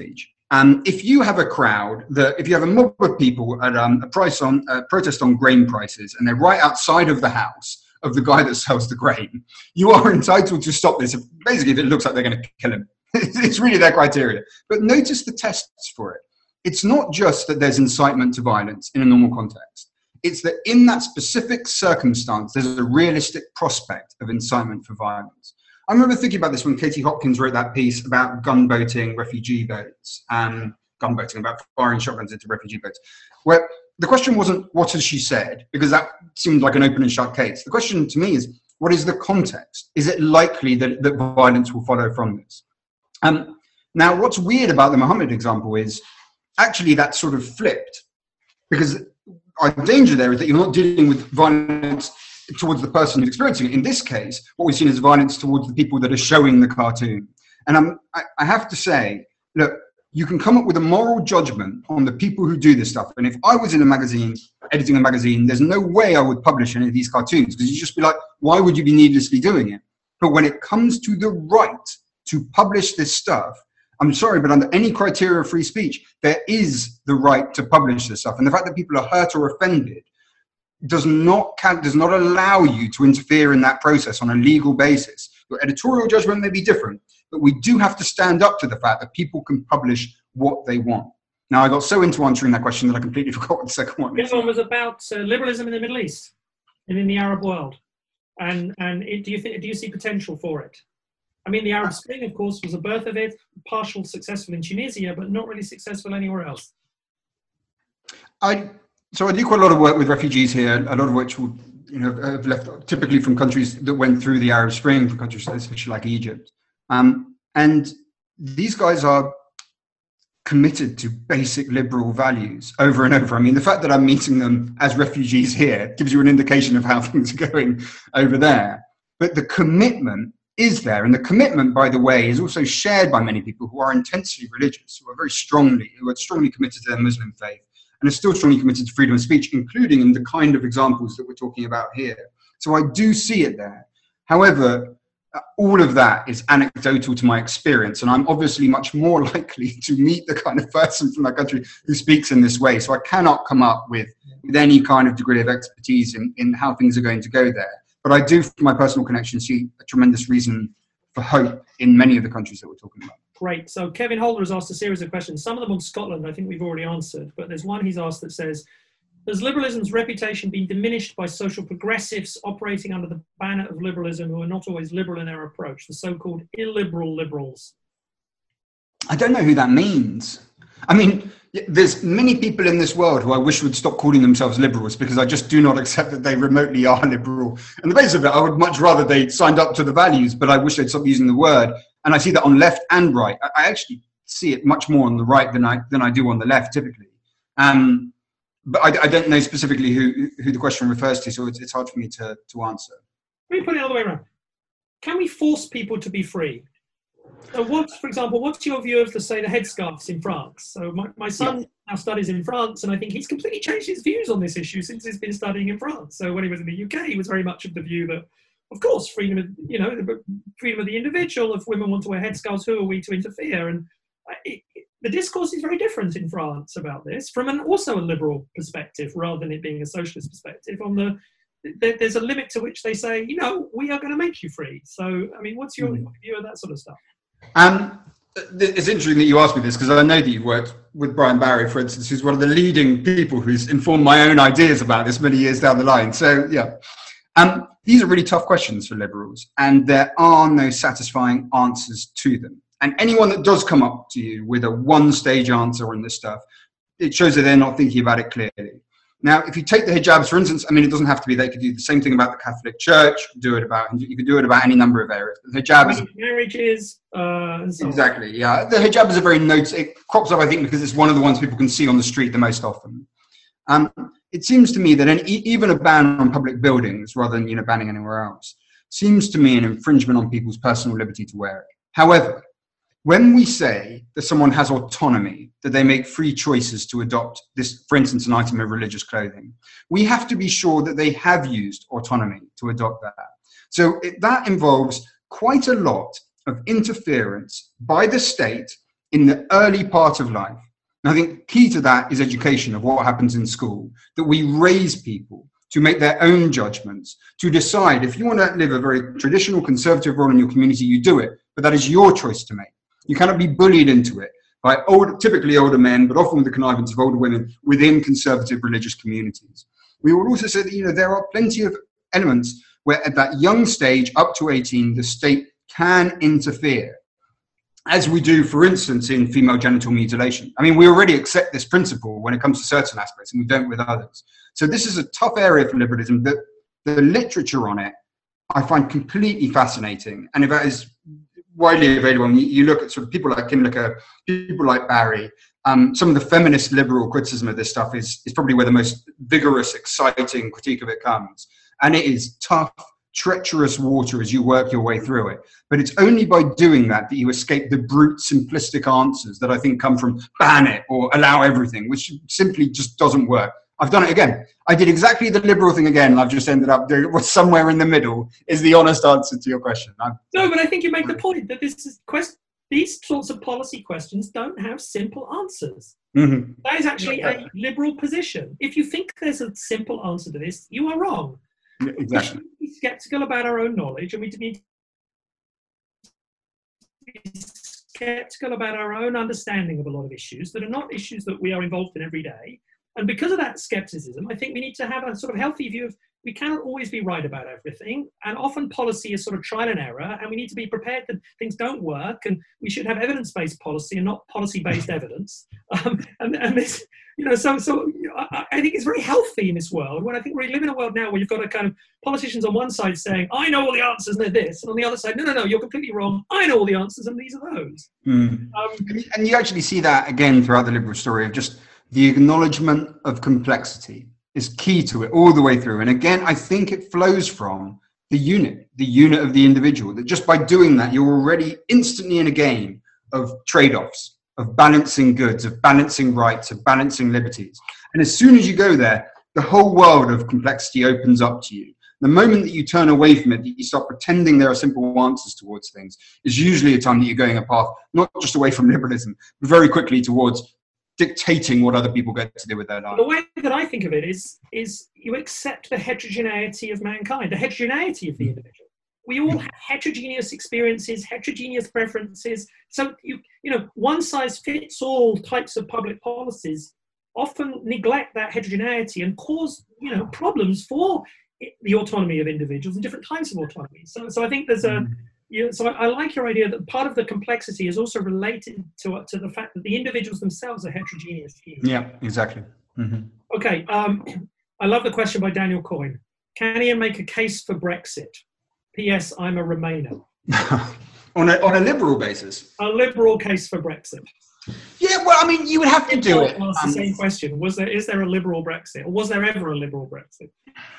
Speaker 2: If you have a crowd, if you have a mob of people at a protest on grain prices, and they're right outside of the house of the guy that sells the grain, you are entitled to stop this. Basically, if it looks like they're going to kill him, it's really their criteria. But notice the tests for it. It's not just that there's incitement to violence in a normal context. It's that in that specific circumstance, there's a realistic prospect of incitement for violence. I remember thinking about this when Katie Hopkins wrote that piece about gunboating refugee boats, gunboating, about firing shotguns into refugee boats, where the question wasn't what has she said, because that seemed like an open and shut case. The question to me is, what is the context? Is it likely that violence will follow from this? Now, what's weird about the Muhammad example is actually that's sort of flipped, because our danger there is that you're not dealing with violence towards the person who's experiencing it. In this case, what we've seen is violence towards the people that are showing the cartoon. And I have to say, look, you can come up with a moral judgment on the people who do this stuff. And if I was in a magazine, editing a magazine, there's no way I would publish any of these cartoons, because you'd just be like, why would you be needlessly doing it? But when it comes to the right to publish this stuff, I'm sorry, but under any criteria of free speech, there is the right to publish this stuff. And the fact that people are hurt or offended does not allow you to interfere in that process on a legal basis. Your editorial judgment may be different, but we do have to stand up to the fact that people can publish what they want. Now, I got so into answering that question that I completely forgot what the second one is.
Speaker 1: The other one was about liberalism in the Middle East and in the Arab world. Do you see potential for it? I mean, the Arab Spring, of course, was a birth of it, partial successful in Tunisia, but not really successful anywhere else.
Speaker 2: So I do quite a lot of work with refugees here, a lot of which have left typically from countries that went through the Arab Spring, from countries especially like Egypt. And these guys are committed to basic liberal values over and over. I mean, the fact that I'm meeting them as refugees here gives you an indication of how things are going over there. But the commitment is there. And the commitment, by the way, is also shared by many people who are intensely religious, who are strongly committed to their Muslim faith, and are still strongly committed to freedom of speech, including in the kind of examples that we're talking about here. So I do see it there. However, all of that is anecdotal to my experience, and I'm obviously much more likely to meet the kind of person from that country who speaks in this way. So I cannot come up with any kind of degree of expertise in how things are going to go there. But I do, from my personal connection, see a tremendous reason for hope in many of the countries that we're talking about.
Speaker 1: Great. So Kevin Holder has asked a series of questions. Some of them on Scotland, I think we've already answered, but there's one he's asked that says, has liberalism's reputation been diminished by social progressives operating under the banner of liberalism who are not always liberal in their approach, the so-called illiberal liberals?
Speaker 2: I don't know who that means. I mean, there's many people in this world who I wish would stop calling themselves liberals, because I just do not accept that they remotely are liberal. And the basis of it, I would much rather they signed up to the values, but I wish they'd stop using the word. And I see that on left and right. I actually see it much more on the right than I do on the left, typically. But I don't know specifically who the question refers to, so it's hard for me to answer.
Speaker 1: Let me put it all the way around. Can we force people to be free? So for example, what's your view of, say, the headscarves in France? So my son now studies in France, and I think he's completely changed his views on this issue since he's been studying in France. So when he was in the UK, he was very much of the view that, of course, freedom of the individual. If women want to wear headscarves, who are we to interfere? And the discourse is very different in France about this, from also a liberal perspective, rather than it being a socialist perspective. There's a limit to which they say, we are going to make you free. So, I mean, what's your view of that sort of stuff?
Speaker 2: It's interesting that you asked me this, because I know that you've worked with Brian Barry, for instance, who's one of the leading people who's informed my own ideas about this many years down the line. So, yeah. These are really tough questions for liberals, and there are no satisfying answers to them. And anyone that does come up to you with a one-stage answer on this stuff, it shows that they're not thinking about it clearly. Now, if you take the hijabs, for instance, I mean, it doesn't have to be. They could do the same thing about the Catholic Church. You could do it about any number of areas. The hijab is
Speaker 1: marriages. And so
Speaker 2: exactly, yeah. The hijab is a very it crops up, I think, because it's one of the ones people can see on the street the most often. It seems to me that even a ban on public buildings, rather than banning anywhere else, seems to me an infringement on people's personal liberty to wear it. However, when we say that someone has autonomy, that they make free choices to adopt this, for instance, an item of religious clothing, we have to be sure that they have used autonomy to adopt that. So that involves quite a lot of interference by the state in the early part of life. And I think key to that is education of what happens in school, that we raise people to make their own judgments, to decide if you want to live a very traditional conservative role in your community, you do it, but that is your choice to make. You cannot be bullied into it by typically older men, but often with the connivance of older women within conservative religious communities. We will also say that, there are plenty of elements where at that young stage, up to 18, the state can interfere, as we do, for instance, in female genital mutilation. I mean, we already accept this principle when it comes to certain aspects, and we don't with others. So this is a tough area for liberalism, but the literature on it I find completely fascinating. And if that is widely available, you look at sort of people like Kimlicka, people like Barry, some of the feminist liberal criticism of this stuff is probably where the most vigorous, exciting critique of it comes. And it is tough, treacherous water as you work your way through it. But it's only by doing that you escape the brute, simplistic answers that I think come from ban it or allow everything, which simply just doesn't work. I've done it again. I did exactly the liberal thing again, and I've just ended up doing what's somewhere in the middle is the honest answer to your question.
Speaker 1: No, but I think you make the point that these sorts of policy questions don't have simple answers.
Speaker 2: Mm-hmm.
Speaker 1: That is actually a liberal position. If you think there's a simple answer to this, you are wrong.
Speaker 2: Exactly.
Speaker 1: We should be skeptical about our own knowledge, and we need to be skeptical about our own understanding of a lot of issues that are not issues that we are involved in every day. And because of that skepticism, I think we need to have a sort of healthy view of we cannot always be right about everything. And often policy is sort of trial and error, and we need to be prepared that things don't work, and we should have evidence-based policy and not policy-based evidence. And this, so I think it's very healthy in this world. When I think we live in a world now where you've got a kind of politicians on one side saying, I know all the answers and they're this, and on the other side, no, you're completely wrong. I know all the answers and these are those.
Speaker 2: Mm. And you actually see that again throughout the liberal story of just the acknowledgement of complexity is key to it all the way through. And again, I think it flows from the unit of the individual, that just by doing that, you're already instantly in a game of trade-offs, of balancing goods, of balancing rights, of balancing liberties. And as soon as you go there, the whole world of complexity opens up to you. The moment that you turn away from it, that you start pretending there are simple answers towards things, is usually a time that you're going a path, not just away from liberalism, but very quickly towards dictating what other people get to do with their life.
Speaker 1: The way that I think of it is you accept the heterogeneity of mankind, the heterogeneity of the individual. We all have heterogeneous experiences, heterogeneous preferences. So one size fits all types of public policies often neglect that heterogeneity and cause problems for the autonomy of individuals and different types of autonomy. So I think there's so I like your idea that part of the complexity is also related to the fact that the individuals themselves are heterogeneous.
Speaker 2: Yeah, exactly. Mm-hmm.
Speaker 1: Okay, I love the question by Daniel Coyne. Can Ian make a case for Brexit? P.S. I'm a Remainer.
Speaker 2: on a liberal basis?
Speaker 1: A liberal case for Brexit.
Speaker 2: Yeah, well, I mean, you would have to do it.
Speaker 1: Ask the same question. Is there a liberal Brexit? Or was there ever a liberal Brexit?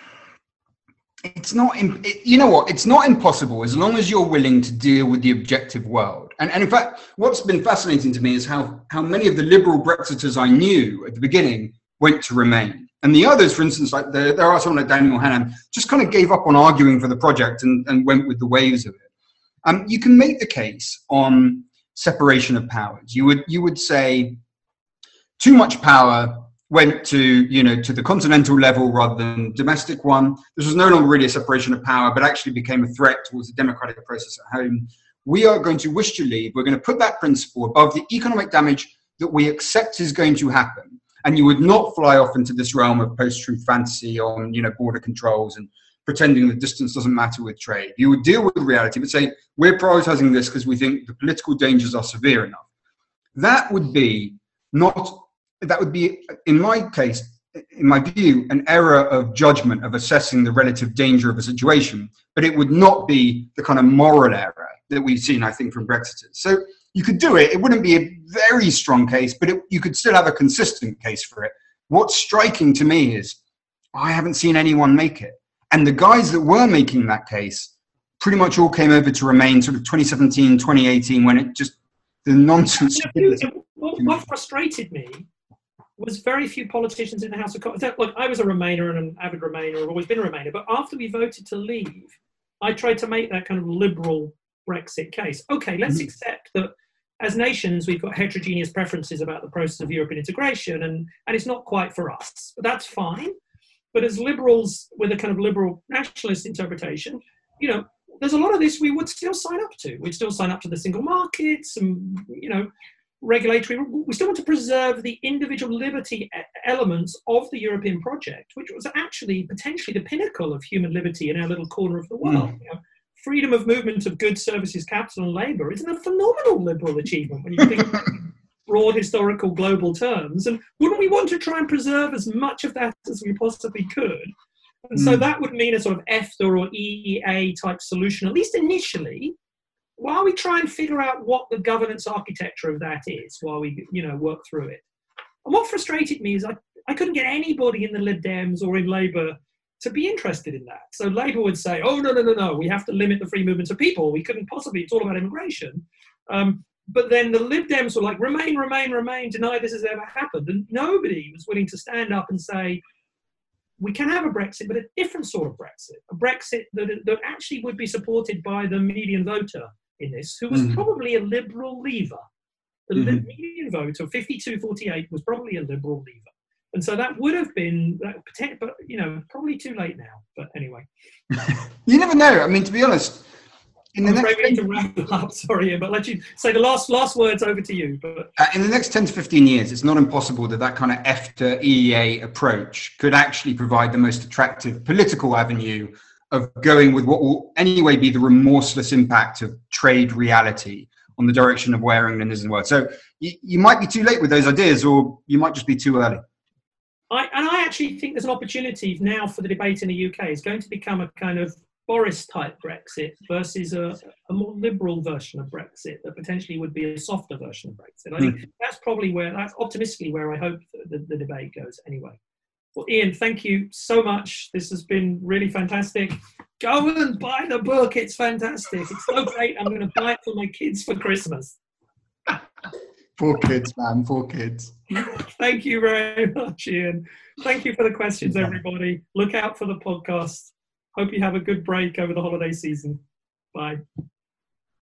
Speaker 2: It's not, you know what, it's not impossible as long as you're willing to deal with the objective world. And in fact, what's been fascinating to me is how many of the liberal Brexiters I knew at the beginning went to Remain. And the others, for instance, like there are someone like Daniel Hannan, just kind of gave up on arguing for the project and went with the waves of it. You can make the case on separation of powers. You would say too much power went to the continental level rather than domestic one. This was no longer really a separation of power, but actually became a threat towards the democratic process at home. We are going to wish to leave. We're going to put that principle above the economic damage that we accept is going to happen. And you would not fly off into this realm of post-truth fantasy on, border controls and pretending that distance doesn't matter with trade. You would deal with reality, but say, we're prioritizing this because we think the political dangers are severe enough. That would be, in my case, in my view, an error of judgment of assessing the relative danger of a situation, but it would not be the kind of moral error that we've seen, I think, from Brexiters. So you could do it. It wouldn't be a very strong case, but you could still have a consistent case for it. What's striking to me is I haven't seen anyone make it. And the guys that were making that case pretty much all came over to Remain sort of 2017, 2018, when it just, the nonsense.
Speaker 1: What frustrated me was very few politicians in the House of Commons. Look, I was a Remainer and an avid Remainer, I've always been a Remainer, but after we voted to leave, I tried to make that kind of liberal Brexit case. Okay, let's accept that as nations, we've got heterogeneous preferences about the process of European integration, and it's not quite for us. But that's fine. But as liberals with a kind of liberal nationalist interpretation, there's a lot of this we would still sign up to. We'd still sign up to the single markets and, regulatory. We still want to preserve the individual liberty elements of the European project, which was actually potentially the pinnacle of human liberty in our little corner of the world. Freedom of movement of goods, services, capital, and labour is a phenomenal liberal achievement when you think in broad historical global terms. And wouldn't we want to try and preserve as much of that as we possibly could? And so that would mean a sort of EFTA or EEA type solution, at least initially, while we try and figure out what the governance architecture of that is, while we work through it. And what frustrated me is I couldn't get anybody in the Lib Dems or in Labour to be interested in that. So Labour would say, oh, no, we have to limit the free movement of people. We couldn't possibly, it's all about immigration. But then the Lib Dems were like, remain, deny this has ever happened. And nobody was willing to stand up and say, we can have a Brexit, but a different sort of Brexit. A Brexit that actually would be supported by the median voter in this, who was probably a liberal leaver. The median vote of 52-48 was probably a liberal leaver. And so that would have been, but probably too late now. But anyway.
Speaker 2: You never know. I mean, to be honest, in the next...
Speaker 1: we need to wrap up, sorry, but let you say the last words over to you. But
Speaker 2: in the next 10 to 15 years, it's not impossible that kind of EFTA EEA approach could actually provide the most attractive political avenue of going with what will anyway be the remorseless impact of trade reality on the direction of where England is in the world. So you might be too late with those ideas, or you might just be too early.
Speaker 1: I actually think there's an opportunity now for the debate in the UK. It's going to become a kind of Boris-type Brexit versus a more liberal version of Brexit that potentially would be a softer version of Brexit. I think that's optimistically where I hope the debate goes anyway. Well, Ian, thank you so much. This has been really fantastic. Go and buy the book. It's fantastic. It's so great. I'm going to buy it for my kids for Christmas.
Speaker 2: 4 kids, man. 4 kids.
Speaker 1: Thank you very much, Ian. Thank you for the questions, everybody. Look out for the podcast. Hope you have a good break over the holiday season. Bye.